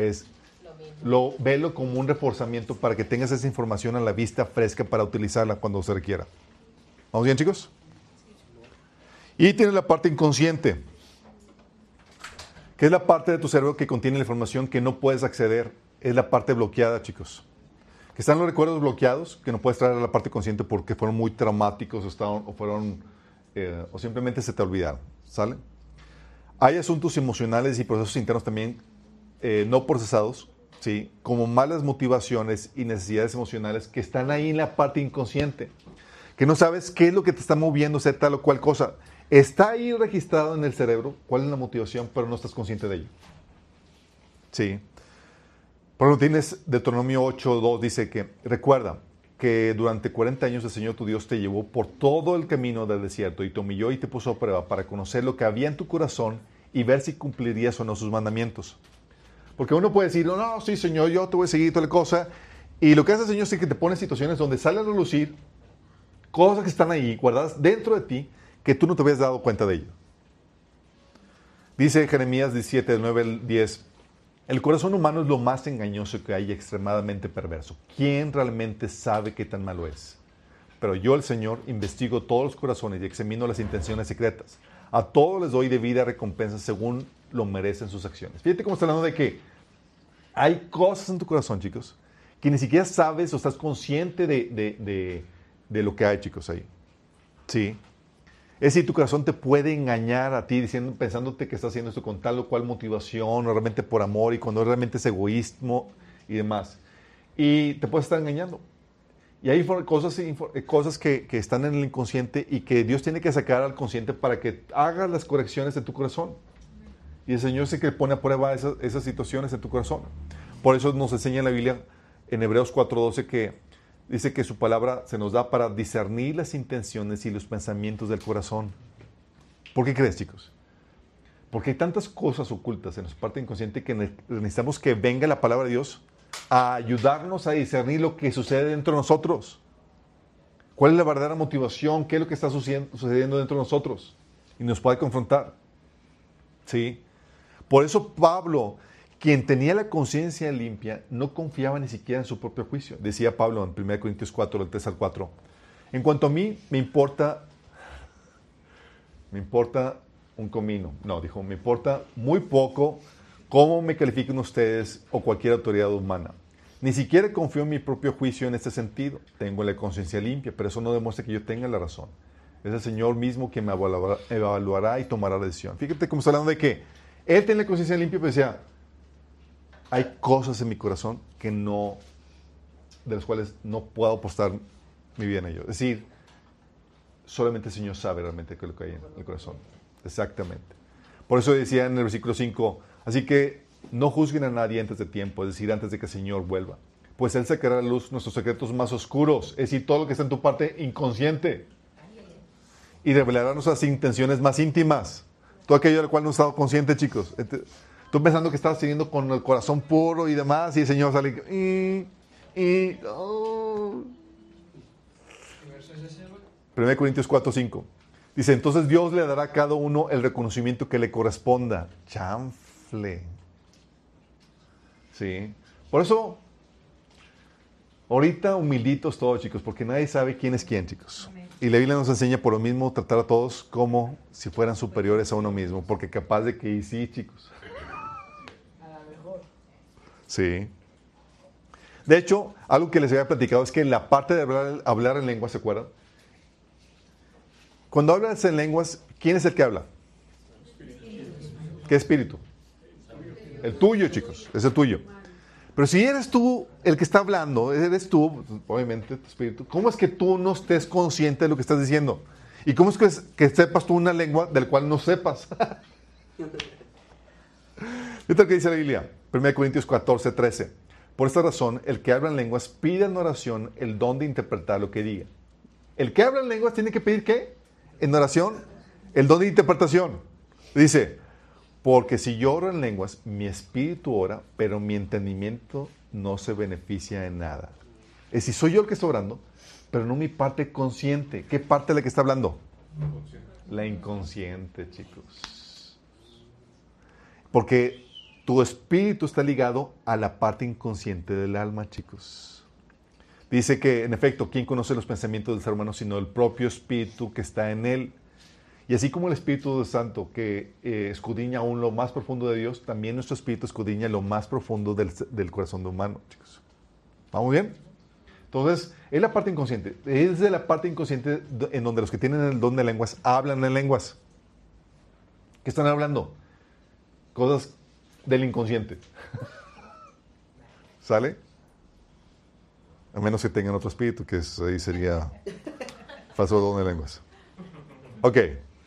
Velo como un reforzamiento para que tengas esa información a la vista fresca para utilizarla cuando se requiera. ¿Vamos bien, chicos? Y tienes la parte inconsciente, que es la parte de tu cerebro que contiene la información que no puedes acceder. Es la parte bloqueada, chicos. Que están los recuerdos bloqueados, que no puedes traer a la parte consciente porque fueron muy traumáticos o simplemente se te olvidaron. ¿Sale? Hay asuntos emocionales y procesos internos también no procesados, ¿sí? Como malas motivaciones y necesidades emocionales que están ahí en la parte inconsciente, que no sabes qué es lo que te está moviendo a hacer tal o cual cosa. Está ahí registrado en el cerebro cuál es la motivación, pero no estás consciente de ello. Sí. Por ejemplo, tienes Deuteronomio 8:2, dice que recuerda que durante 40 años el Señor tu Dios te llevó por todo el camino del desierto y te humilló y te puso a prueba para conocer lo que había en tu corazón y ver si cumplirías o no sus mandamientos. Porque uno puede decir, no, sí, Señor, yo te voy a seguir toda la cosa. Y lo que hace el Señor es que te pone en situaciones donde sale a relucir cosas que están ahí, guardadas dentro de ti, que tú no te habías dado cuenta de ello. Dice Jeremías 17, del 9 al 10, el corazón humano es lo más engañoso que hay y extremadamente perverso. ¿Quién realmente sabe qué tan malo es? Pero yo, el Señor, investigo todos los corazones y examino las intenciones secretas. A todos les doy debida recompensa según lo merecen sus acciones. Fíjate cómo está hablando de que hay cosas en tu corazón, chicos, que ni siquiera sabes o estás consciente de lo que hay, chicos, ahí. Sí. Es decir, tu corazón te puede engañar a ti pensándote que estás haciendo esto con tal o cual motivación, o realmente por amor, y cuando realmente es egoísmo y demás. Y te puedes estar engañando. Y hay cosas que están en el inconsciente y que Dios tiene que sacar al consciente para que hagas las correcciones de tu corazón. Y el Señor sí que pone a prueba esas situaciones en tu corazón. Por eso nos enseña en la Biblia, en Hebreos 4:12, que dice que su palabra se nos da para discernir las intenciones y los pensamientos del corazón. ¿Por qué crees, chicos? Porque hay tantas cosas ocultas en nuestra parte inconsciente que necesitamos que venga la palabra de Dios a ayudarnos a discernir lo que sucede dentro de nosotros. ¿Cuál es la verdadera motivación? ¿Qué es lo que está sucediendo dentro de nosotros? Y nos puede confrontar. ¿Sí? Por eso Pablo, quien tenía la conciencia limpia, no confiaba ni siquiera en su propio juicio. Decía Pablo en 1 Corintios 4, del 3 al 4. En cuanto a mí, me importa un comino. No, dijo, me importa muy poco cómo me califiquen ustedes o cualquier autoridad humana. Ni siquiera confío en mi propio juicio en este sentido. Tengo la conciencia limpia, pero eso no demuestra que yo tenga la razón. Es el Señor mismo quien me evaluará y tomará la decisión. Fíjate cómo está hablando de que Él tiene la conciencia limpia, pero decía, hay cosas en mi corazón de las cuales no puedo apostar mi vida en ello. Es decir, solamente el Señor sabe realmente qué es lo que hay en el corazón. Exactamente. Por eso decía en el versículo 5, así que no juzguen a nadie antes de tiempo, es decir, antes de que el Señor vuelva. Pues Él sacará a la luz nuestros secretos más oscuros, es decir, todo lo que está en tu parte inconsciente. Y revelará nuestras intenciones más íntimas. Todo aquello del cual no he estado consciente, chicos. Tú pensando que estás teniendo con el corazón puro y demás, y el Señor sale ¿Qué verso es ese, hermano? 1 Corintios 4:5. Dice, entonces Dios le dará a cada uno el reconocimiento que le corresponda. Chanfle. Sí. Por eso, ahorita humilditos todos, chicos, porque nadie sabe quién es quién, chicos. Y la Biblia nos enseña por lo mismo tratar a todos como si fueran superiores a uno mismo, porque capaz de que sí, chicos. A lo mejor. Sí. De hecho, algo que les había platicado es que la parte de hablar en lenguas, ¿se acuerdan? Cuando hablas en lenguas, ¿quién es el que habla? ¿Qué espíritu? El tuyo, chicos, es el tuyo. Pero si eres tú el que está hablando, eres tú, obviamente tu espíritu, ¿cómo es que tú no estés consciente de lo que estás diciendo? ¿Y cómo es que sepas tú una lengua del cual no sepas? Fíjate lo que dice la Biblia, 1 Corintios 14, 13. Por esta razón, el que habla en lenguas pide en oración el don de interpretar lo que diga. El que habla en lenguas tiene que pedir ¿qué? En oración, el don de interpretación. Dice, porque si yo oro en lenguas, mi espíritu ora, pero mi entendimiento no se beneficia en nada. Es decir, soy yo el que está orando, pero no mi parte consciente. ¿Qué parte es la que está hablando? La inconsciente, chicos. Porque tu espíritu está ligado a la parte inconsciente del alma, chicos. Dice que, en efecto, ¿quién conoce los pensamientos del ser humano sino el propio espíritu que está en él? Y así como el Espíritu Santo que escudriña aún lo más profundo de Dios, también nuestro espíritu escudriña lo más profundo del corazón de humano, chicos. ¿Vamos bien? Entonces, es la parte inconsciente. Es de la parte inconsciente en donde los que tienen el don de lenguas hablan en lenguas. ¿Qué están hablando? Cosas del inconsciente. ¿Sale? A menos que tengan otro espíritu, que ahí sería falso don de lenguas. Ok.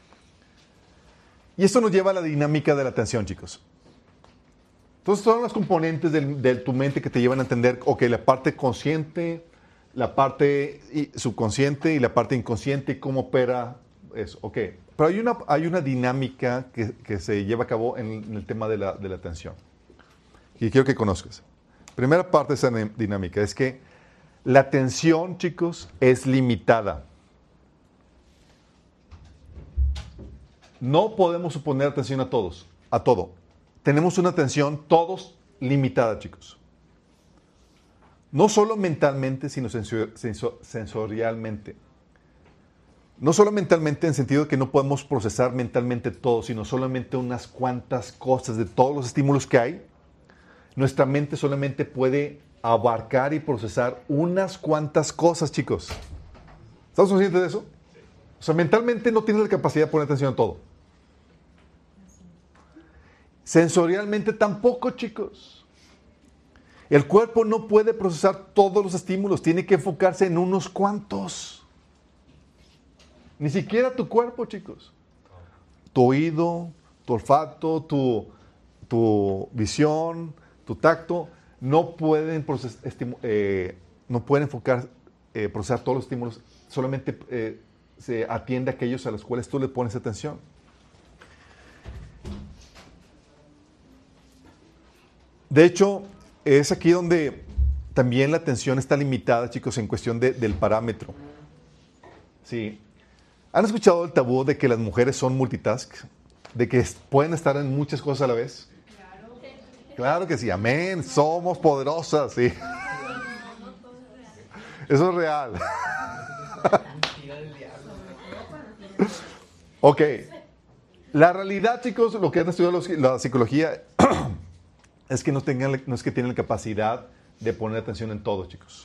Y esto nos lleva a la dinámica de la atención, chicos. Entonces, son los componentes de tu mente que te llevan a entender, ok, la parte consciente, la parte subconsciente y la parte inconsciente y cómo opera eso. Ok. Pero hay una dinámica que se lleva a cabo en el tema de la atención. Y quiero que conozcas. Primera parte de esa dinámica es que la atención, chicos, es limitada. No podemos suponer atención a todo. Tenemos una atención todos limitada, chicos. No solo mentalmente, sino sensorialmente. No solo mentalmente en el sentido de que no podemos procesar mentalmente todo, sino solamente unas cuantas cosas de todos los estímulos que hay. Nuestra mente solamente puede abarcar y procesar unas cuantas cosas, chicos. ¿Estamos conscientes de eso? O sea, mentalmente no tienes la capacidad de poner atención a todo. Sensorialmente tampoco, chicos. El cuerpo no puede procesar todos los estímulos, tiene que enfocarse en unos cuantos. Ni siquiera tu cuerpo, chicos. Tu oído, tu olfato, tu visión, tu tacto, no pueden procesar todos los estímulos, solamente se atiende a aquellos a los cuales tú le pones atención. De hecho, es aquí donde también la atención está limitada, chicos, en cuestión del parámetro. Sí. ¿Han escuchado el tabú de que las mujeres son multitask? ¿De que pueden estar en muchas cosas a la vez? Claro que sí, amén. Somos poderosas, sí. Eso es real. Ok. La realidad, chicos, lo que han estudiado la psicología es que no es que tienen la capacidad de poner atención en todo, chicos.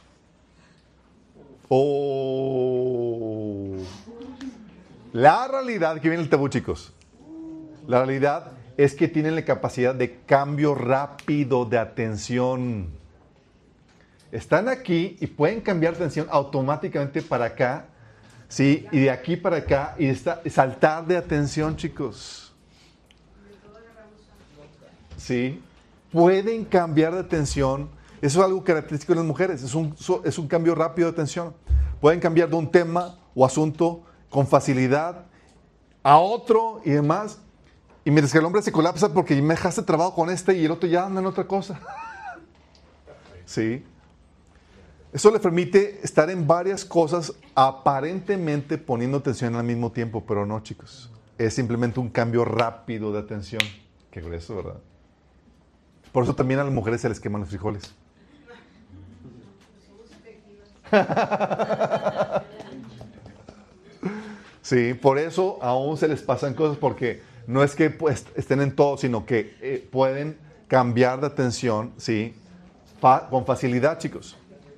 Oh. La realidad, que viene el tabú, chicos. La realidad es que tienen la capacidad de cambio rápido de atención. Están aquí y pueden cambiar de atención automáticamente para acá, ¿sí? Y de aquí para acá y saltar de atención, chicos. ¿Sí? Pueden cambiar de atención. Eso es algo característico de las mujeres. Es un cambio rápido de atención. Pueden cambiar de un tema o asunto con facilidad a otro y demás. Y mientras que el hombre se colapsa porque me dejaste trabajo con y el otro ya anda en otra cosa. ¿Sí? Eso le permite estar en varias cosas aparentemente poniendo atención al mismo tiempo, pero no, chicos. Es simplemente un cambio rápido de atención. Qué grueso, ¿verdad? Por eso también a las mujeres se les queman los frijoles. Sí, por eso aún se les pasan cosas, porque no es que estén en todo, sino que pueden cambiar de atención, ¿sí? con facilidad, chicos.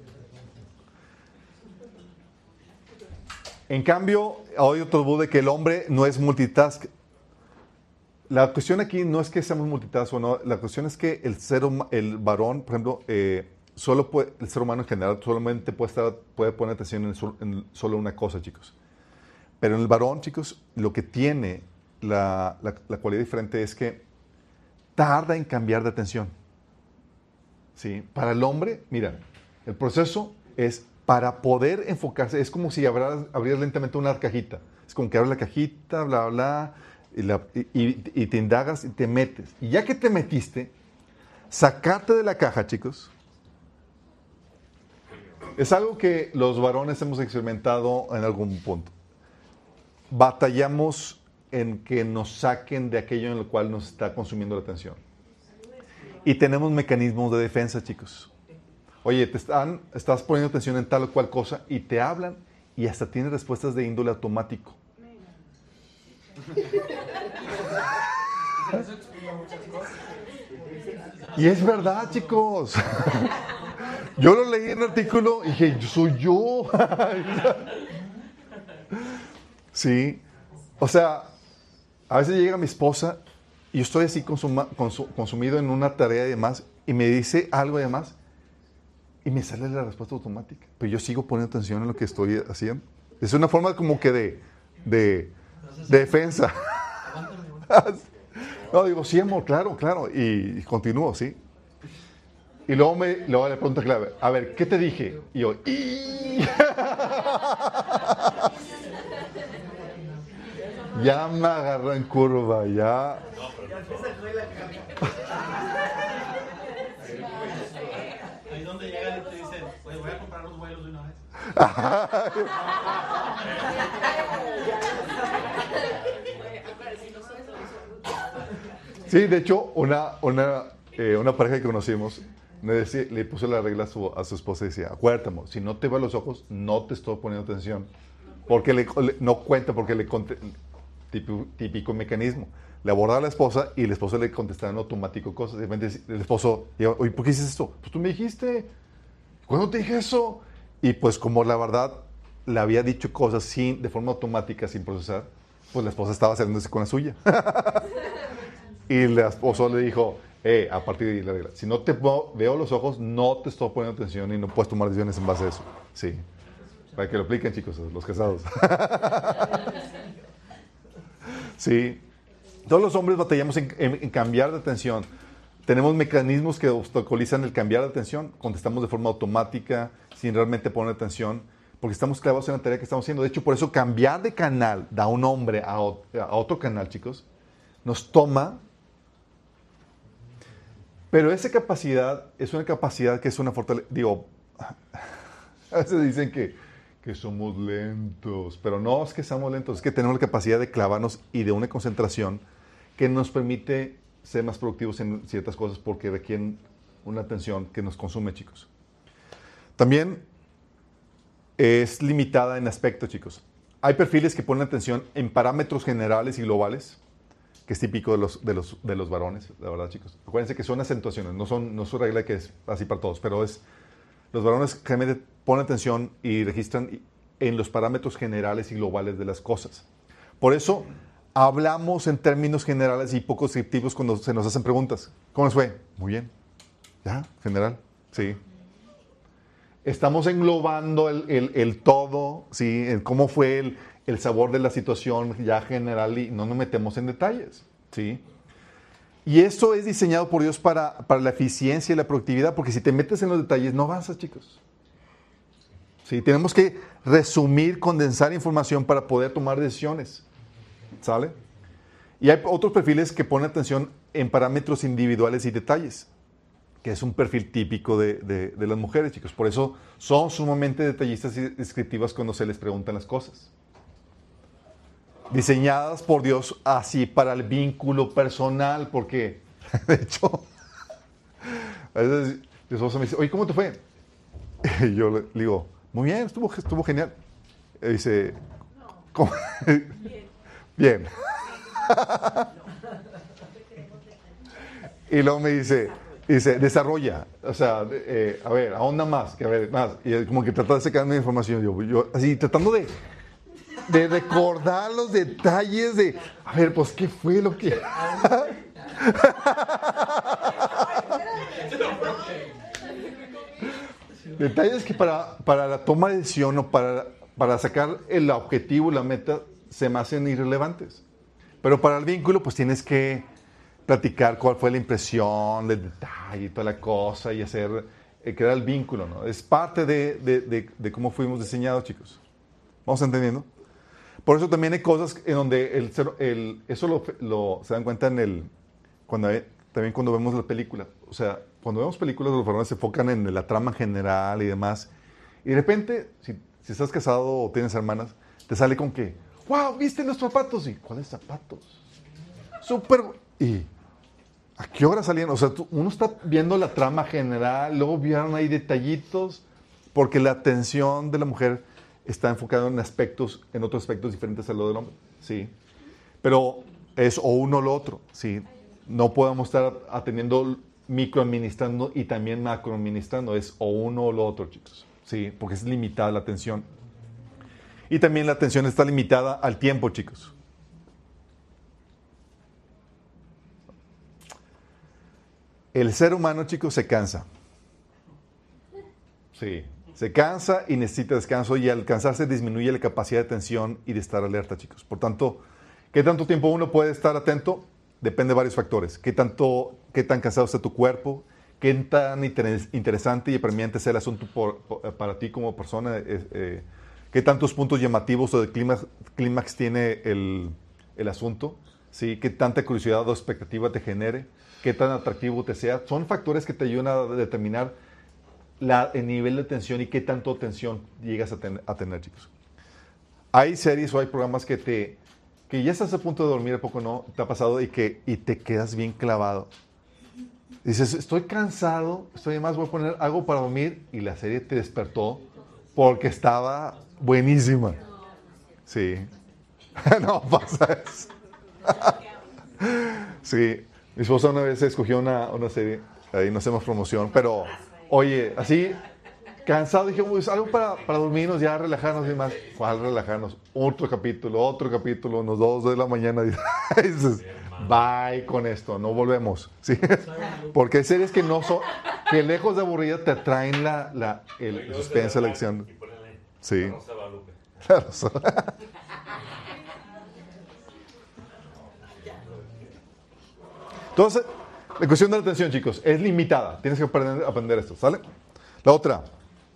En cambio, hay otro tabú de que el hombre no es multitask. La cuestión aquí no es que seamos multitask o no, la cuestión es que el varón, por ejemplo, el ser humano en general solamente puede poner atención en solo una cosa, chicos. Pero en el varón, chicos, lo que tiene la cualidad diferente es que tarda en cambiar de atención. ¿Sí? Para el hombre, mira, el proceso es para poder enfocarse, es como si abrieras lentamente una cajita. Es como que abres la cajita, bla, bla, y te indagas y te metes. Y ya que te metiste, sacarte de la caja, chicos, es algo que los varones hemos experimentado en algún punto. Batallamos en que nos saquen de aquello en lo cual nos está consumiendo la atención. Y tenemos mecanismos de defensa, chicos. Oye, estás poniendo atención en tal o cual cosa y te hablan y hasta tienes respuestas de índole automático. Y es verdad, chicos. Yo lo leí en un artículo y dije, soy yo. Sí. O sea, a veces llega mi esposa y yo estoy así consumido en una tarea y demás, y me dice algo y demás, y me sale la respuesta automática. Pero yo sigo poniendo atención en lo que estoy haciendo. Es una forma como que de defensa. No, digo, sí, amor, claro, claro. Y continúo, ¿sí? Y luego le pregunta clave, a ver, ¿qué te dije? Y yo, ya me agarró en curva, ya. Ahí donde llegan y te dicen, oye, voy a comprar los vuelos de una vez. Sí, de hecho, una pareja que conocimos le puso la regla a su esposa y decía, acuérdate, amor, si no te veo los ojos, no te estoy poniendo atención. Porque no cuenta, porque típico mecanismo. Le abordaba a la esposa y el esposo le contestaba en automático cosas. De repente el esposo, oye, ¿por qué dices esto? Pues tú me dijiste. ¿Cuándo te dije eso? Y pues como la verdad le había dicho cosas de forma automática, sin procesar, pues la esposa estaba saliéndose con la suya. Y el esposo le dijo, a partir de la regla, si no te veo los ojos, no te estoy poniendo atención y no puedes tomar decisiones en base a eso. Sí. Para que lo apliquen, chicos, los casados. Sí. Todos los hombres batallamos en cambiar de atención. Tenemos mecanismos que obstaculizan el cambiar de atención. Contestamos de forma automática, sin realmente poner atención, porque estamos clavados en la tarea que estamos haciendo. De hecho, por eso cambiar de canal de un hombre a otro canal, chicos, nos toma. Pero esa capacidad es una capacidad que es una fortaleza. Digo, a veces dicen que somos lentos, pero no es que seamos lentos, es que tenemos la capacidad de clavarnos y de una concentración que nos permite ser más productivos en ciertas cosas porque requieren una atención que nos consume, chicos. También es limitada en aspecto, chicos. Hay perfiles que ponen atención en parámetros generales y globales, que es típico de los varones, la verdad, chicos. Acuérdense que son acentuaciones, no es su regla que es así para todos, pero los varones generalmente ponen atención y registran en los parámetros generales y globales de las cosas. Por eso hablamos en términos generales y poco descriptivos cuando se nos hacen preguntas. ¿Cómo les fue? Muy bien. ¿Ya? General. Sí. Estamos englobando el todo, ¿sí? Cómo fue el sabor de la situación ya general y no nos metemos en detalles, ¿sí? Y eso es diseñado por Dios para la eficiencia y la productividad, porque si te metes en los detalles no avanzas, chicos. ¿Sí? Tenemos que resumir, condensar información para poder tomar decisiones. ¿Sale? Y hay otros perfiles que ponen atención en parámetros individuales y detalles, que es un perfil típico de las mujeres, chicos. Por eso son sumamente detallistas y descriptivas cuando se les preguntan las cosas. Diseñadas por Dios así para el vínculo personal, porque, de hecho, a veces mi esposa me dice, oye, ¿cómo te fue? Y yo le digo, muy bien, estuvo genial. Y dice, ¿cómo? Bien. Y luego me dice, Dice, desarrolla. O sea, a ver, ahonda más, que a ver, más. Y como que trata de sacarme información. Yo así, tratando de recordar los detalles de, a ver, pues, ¿qué fue lo que...? Detalles que para la toma de decisión o para sacar el objetivo, la meta, se me hacen irrelevantes. Pero para el vínculo, pues tienes que platicar cuál fue la impresión, el detalle y toda la cosa y hacer, crear el vínculo, ¿no? Es parte de cómo fuimos diseñados, chicos. ¿Vamos entendiendo? Por eso también hay cosas en donde eso se dan cuenta también cuando vemos la película. O sea, cuando vemos películas, los varones se enfocan en la trama general y demás. Y de repente, si estás casado o tienes hermanas, te sale con que, wow, ¿viste los zapatos? ¿Y cuáles zapatos? Súper. ¿Y a qué hora salían? O sea, uno está viendo la trama general, luego vieron ahí detallitos, porque la atención de la mujer está enfocada en otros aspectos diferentes a lo del hombre, ¿sí? Pero es o uno o lo otro, ¿sí? No podemos estar atendiendo, microadministrando y también macroadministrando, es o uno o lo otro, chicos, ¿sí? Porque es limitada la atención. Y también la atención está limitada al tiempo, chicos. El ser humano, chicos, se cansa. Sí. Se cansa y necesita descanso y al cansarse disminuye la capacidad de atención y de estar alerta, chicos. Por tanto, ¿qué tanto tiempo uno puede estar atento? Depende de varios factores. ¿Qué tan cansado está tu cuerpo? ¿Qué tan interesante y apremiante sea el asunto para ti como persona? ¿Qué tantos puntos llamativos o de clímax tiene el asunto? ¿Sí? ¿Qué tanta curiosidad o expectativa te genere? ¿Qué tan atractivo te sea? Son factores que te ayudan a determinar el nivel de tensión y qué tanto tensión llegas a tener, chicos. Hay series o hay programas que ya estás a punto de dormir, ¿a poco no? ¿Te ha pasado? Y te quedas bien clavado. Dices, estoy cansado, voy a poner algo para dormir y la serie te despertó porque estaba buenísima. Sí. No pasa eso. Sí. Mi esposa una vez escogió una serie, ahí no hacemos promoción, pero oye, así, cansado, dije, pues algo para dormirnos, ya relajarnos y más. ¿Cuál relajarnos? Otro capítulo, unos 2 de la mañana. Y dices, bye con esto, no volvemos. ¿Sí? Porque hay series que lejos de aburrida te atraen el suspense, la acción. Sí. Claro. Entonces, la cuestión de la atención, chicos, es limitada. Tienes que aprender esto, ¿sale? La otra.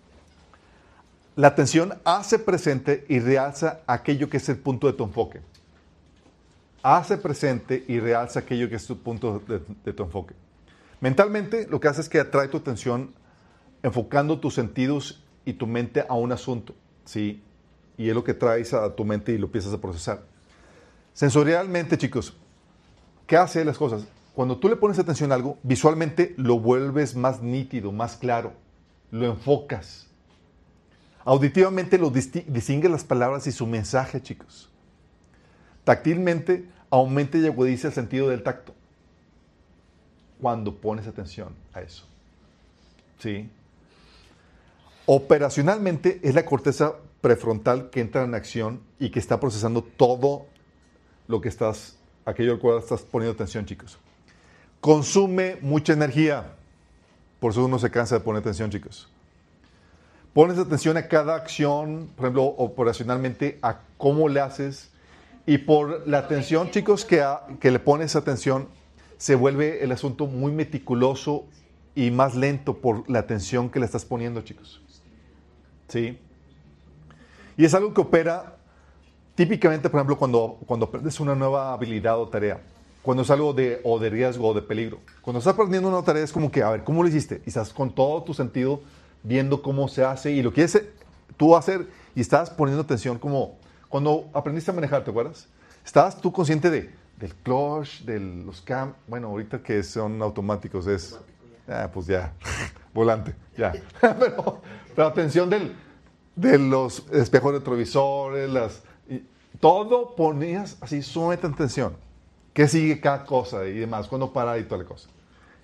La atención hace presente y realza aquello que es el punto de tu enfoque. Hace presente y realza aquello que es tu punto de tu enfoque. Mentalmente, lo que hace es que atrae tu atención enfocando tus sentidos y tu mente a un asunto, ¿sí? Y es lo que traes a tu mente y lo empiezas a procesar. Sensorialmente, chicos, ¿qué hace las cosas? Cuando tú le pones atención a algo, visualmente lo vuelves más nítido, más claro. Lo enfocas. Auditivamente lo distingues las palabras y su mensaje, chicos. Táctilmente aumenta y agudiza el sentido del tacto. Cuando pones atención a eso. ¿Sí? Operacionalmente es la corteza prefrontal que entra en acción y que está procesando todo lo que aquello al cual estás poniendo atención, chicos. Consume mucha energía. Por eso uno se cansa de poner atención, chicos. Pones atención a cada acción, por ejemplo, operacionalmente, a cómo le haces. Y por la atención, chicos, que le pones atención, se vuelve el asunto muy meticuloso y más lento por la atención que le estás poniendo, chicos. ¿Sí? Y es algo que opera típicamente, por ejemplo, cuando aprendes una nueva habilidad o tarea. Cuando es algo de riesgo o de peligro. Cuando estás aprendiendo una tarea es como que, a ver, ¿cómo lo hiciste? Y estás con todo tu sentido viendo cómo se hace y lo quieres tú hacer y estás poniendo atención como cuando aprendiste a manejar, ¿te acuerdas? Estabas tú consciente del clutch, de los bueno, ahorita que son automáticos pues ya, volante, ya. pero atención de los espejos retrovisores, todo ponías así, sumamente atención. ¿Qué sigue cada cosa y demás? ¿Cuándo para y toda la cosa?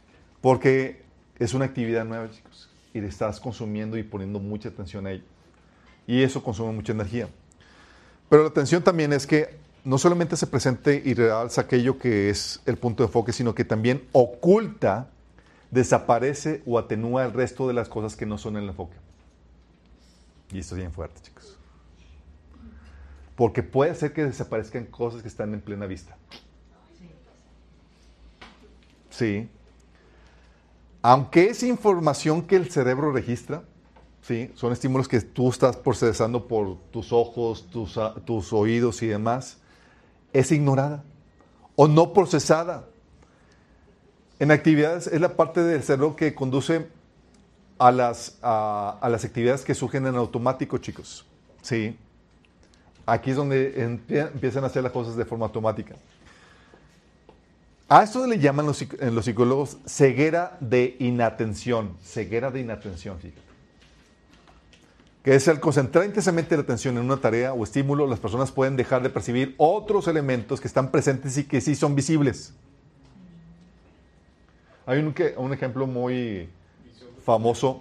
Porque es una actividad nueva, chicos, y le estás consumiendo y poniendo mucha atención a ello. Y eso consume mucha energía. Pero la atención también es que no solamente se presente y realza aquello que es el punto de enfoque, sino que también oculta, desaparece o atenúa el resto de las cosas que no son el enfoque. Y esto es bien fuerte, chicos. Porque puede ser que desaparezcan cosas que están en plena vista. Sí. Aunque es información que el cerebro registra, sí, son estímulos que tú estás procesando por tus ojos, tus oídos y demás, es ignorada o no procesada. En actividades es la parte del cerebro que conduce a las actividades que surgen en automático, chicos. Sí. Aquí es donde empiezan a hacer las cosas de forma automática. A esto le llaman los psicólogos ceguera de inatención. Ceguera de inatención, fíjate. Que es al concentrar intensamente la atención en una tarea o estímulo, las personas pueden dejar de percibir otros elementos que están presentes y que sí son visibles. Hay un ejemplo muy famoso,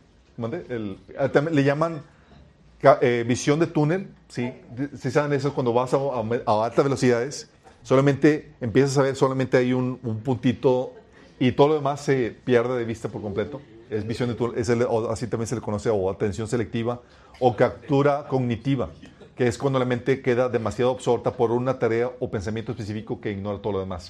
le llaman visión de túnel, ¿sí? Si saben eso, cuando vas a altas velocidades, solamente empiezas a ver, solamente hay un puntito y todo lo demás se pierde de vista por completo. Es visión de túnel, así también se le conoce, o atención selectiva, o captura cognitiva, que es cuando la mente queda demasiado absorta por una tarea o pensamiento específico que ignora todo lo demás.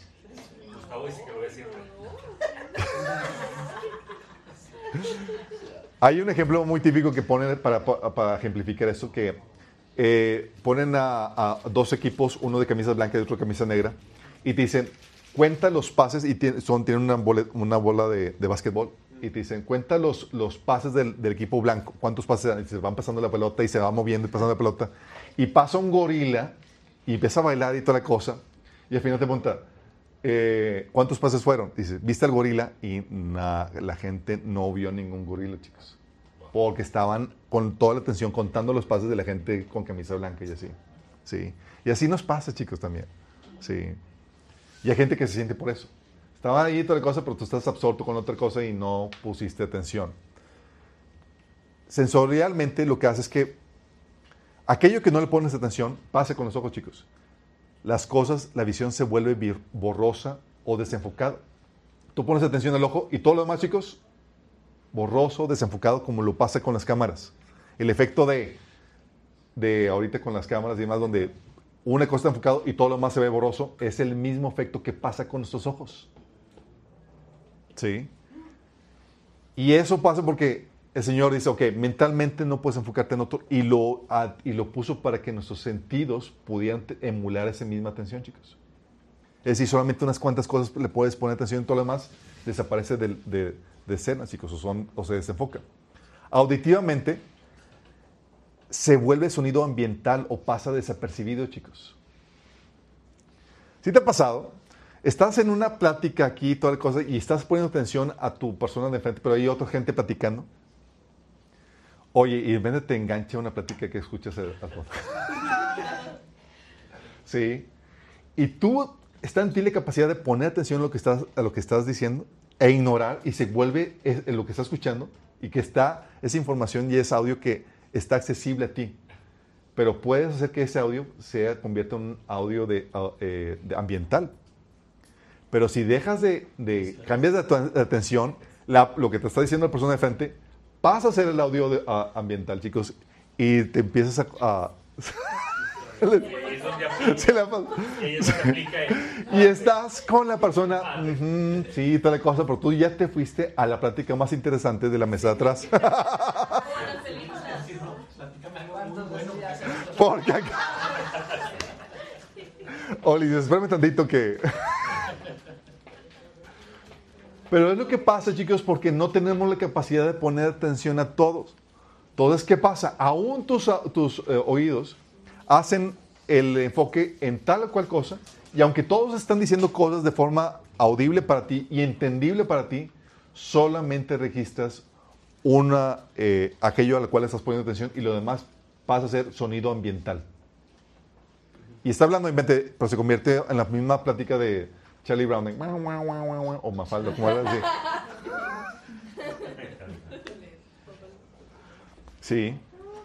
Hay un ejemplo muy típico que ponen para ejemplificar esto, que ponen a dos equipos, uno de camisa blanca y otro de camisa negra, y te dicen, cuenta los pases, y tienen una bola de básquetbol, y te dicen, cuenta los pases del equipo blanco, cuántos pases, y se van pasando la pelota y se va moviendo y pasando la pelota, y pasa un gorila y empieza a bailar y toda la cosa, y al final te pregunta, ¿cuántos pases fueron? Dice, ¿viste al gorila? Y la gente no vio ningún gorila, chicos. Porque estaban con toda la atención contando los pases de la gente con camisa blanca y así. Sí. Y así nos pasa, chicos, también. Sí. Y hay gente que se siente por eso. Estaba ahí toda la cosa, pero tú estás absorto con otra cosa y no pusiste atención. Sensorialmente lo que hace es que aquello que no le pones atención pasa con los ojos, chicos. Las cosas, la visión se vuelve borrosa o desenfocada. Tú pones atención al ojo y todo lo demás, chicos, borroso, desenfocado, como lo pasa con las cámaras. El efecto de ahorita con las cámaras y demás, donde una cosa está enfocada y todo lo demás se ve borroso, es el mismo efecto que pasa con nuestros ojos. ¿Sí? Y eso pasa porque el Señor dice, ok, mentalmente no puedes enfocarte en otro, y lo puso para que nuestros sentidos pudieran emular esa misma atención, chicos. Es decir, solamente unas cuantas cosas le puedes poner atención y todo lo demás desaparece de escena, chicos, o se desenfoca. Auditivamente, se vuelve sonido ambiental o pasa desapercibido, chicos. ¿Sí te ha pasado? Estás en una plática aquí y toda la cosa y estás poniendo atención a tu persona de frente, pero hay otra gente platicando. Oye, y de repente te engancha una plática que escuchas al fondo. Sí. Y tú está en ti la capacidad de poner atención a lo que estás diciendo e ignorar, y se vuelve lo que estás escuchando, y que está esa información y ese audio que está accesible a ti. Pero puedes hacer que ese audio se convierta en un audio de ambiental. Pero si dejas cambias de atención, lo que te está diciendo la persona de frente, pasa a ser el audio ambiental, chicos, y te empiezas a y estás con la persona, sí, tal cosa, pero tú ya te fuiste a la plática más interesante de la mesa de atrás. Porque acá... Oli, espérame tantito que... Pero es lo que pasa, chicos, porque no tenemos la capacidad de poner atención a todos. Entonces, ¿qué pasa? Aún tus oídos hacen el enfoque en tal o cual cosa, y aunque todos están diciendo cosas de forma audible para ti y entendible para ti, solamente registras aquello a lo cual estás poniendo atención, y lo demás pasa a ser sonido ambiental. Y está hablando en mente, pero se convierte en la misma plática de Charlie Brown, o Mafalda, como era así. Sí.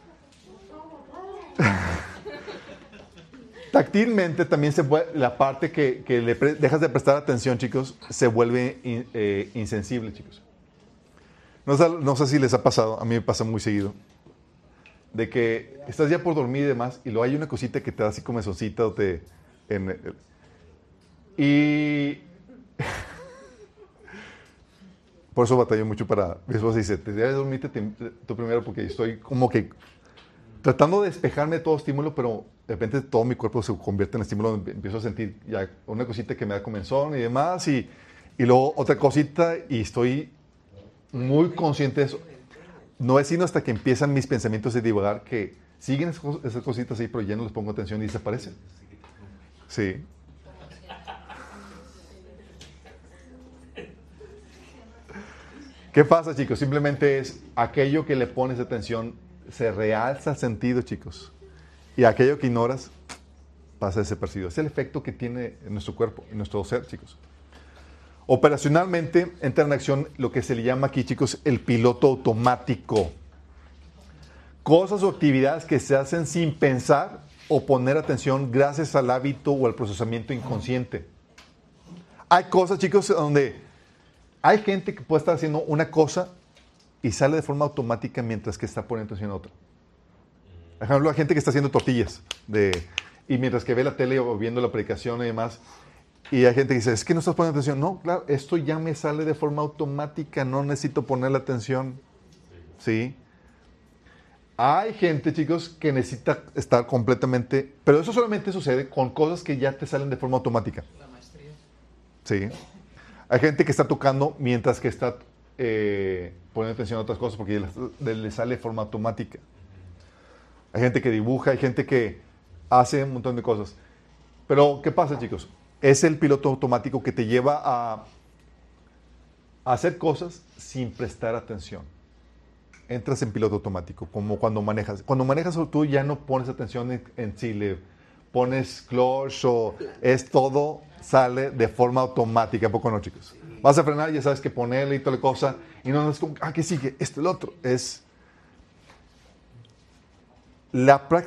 Táctilmente también la parte que dejas de prestar atención, chicos, se vuelve insensible, chicos. No sé si les ha pasado, a mí me pasa muy seguido, de que estás ya por dormir y demás, y luego hay una cosita que te da así como mesoncita y por eso batallo mucho para... Mi esposa dice, te debes dormirte tú primero porque estoy como que tratando de despejarme de todo estímulo, pero de repente todo mi cuerpo se convierte en estímulo, empiezo a sentir ya una cosita que me da comezón y demás, y luego otra cosita y estoy muy consciente de eso. No es sino hasta que empiezan mis pensamientos de divagar que siguen esas cositas ahí, pero ya no les pongo atención y desaparecen. Sí. ¿Qué pasa, chicos? Simplemente es aquello que le pones atención, se realza el sentido, chicos. Y aquello que ignoras pasa desapercibido. Es el efecto que tiene en nuestro cuerpo, en nuestro ser, chicos. Operacionalmente entra en acción lo que se le llama aquí, chicos, el piloto automático. Cosas o actividades que se hacen sin pensar o poner atención gracias al hábito o al procesamiento inconsciente. Hay cosas, chicos, donde hay gente que puede estar haciendo una cosa y sale de forma automática mientras que está poniendo atención a otra. Por ejemplo, hay gente que está haciendo tortillas y mientras que ve la tele o viendo la predicación y demás, y hay gente que dice, es que no estás poniendo atención. No, claro, esto ya me sale de forma automática, no necesito ponerle atención. ¿Sí? Hay gente, chicos, que necesita estar completamente... Pero eso solamente sucede con cosas que ya te salen de forma automática. La maestría. Sí. Hay gente que está tocando mientras que está poniendo atención a otras cosas porque le sale de forma automática. Hay gente que dibuja, hay gente que hace un montón de cosas. Pero, ¿qué pasa, chicos? Es el piloto automático que te lleva a hacer cosas sin prestar atención. Entras en piloto automático, como cuando manejas. Cuando manejas tú ya no pones atención en si le pones clutch o es todo, sale de forma automática. ¿A poco no, chicos? Vas a frenar, ya sabes que ponerle y toda la cosa. Y no es como, ¿qué sigue? Esto, el otro. Es la práctica.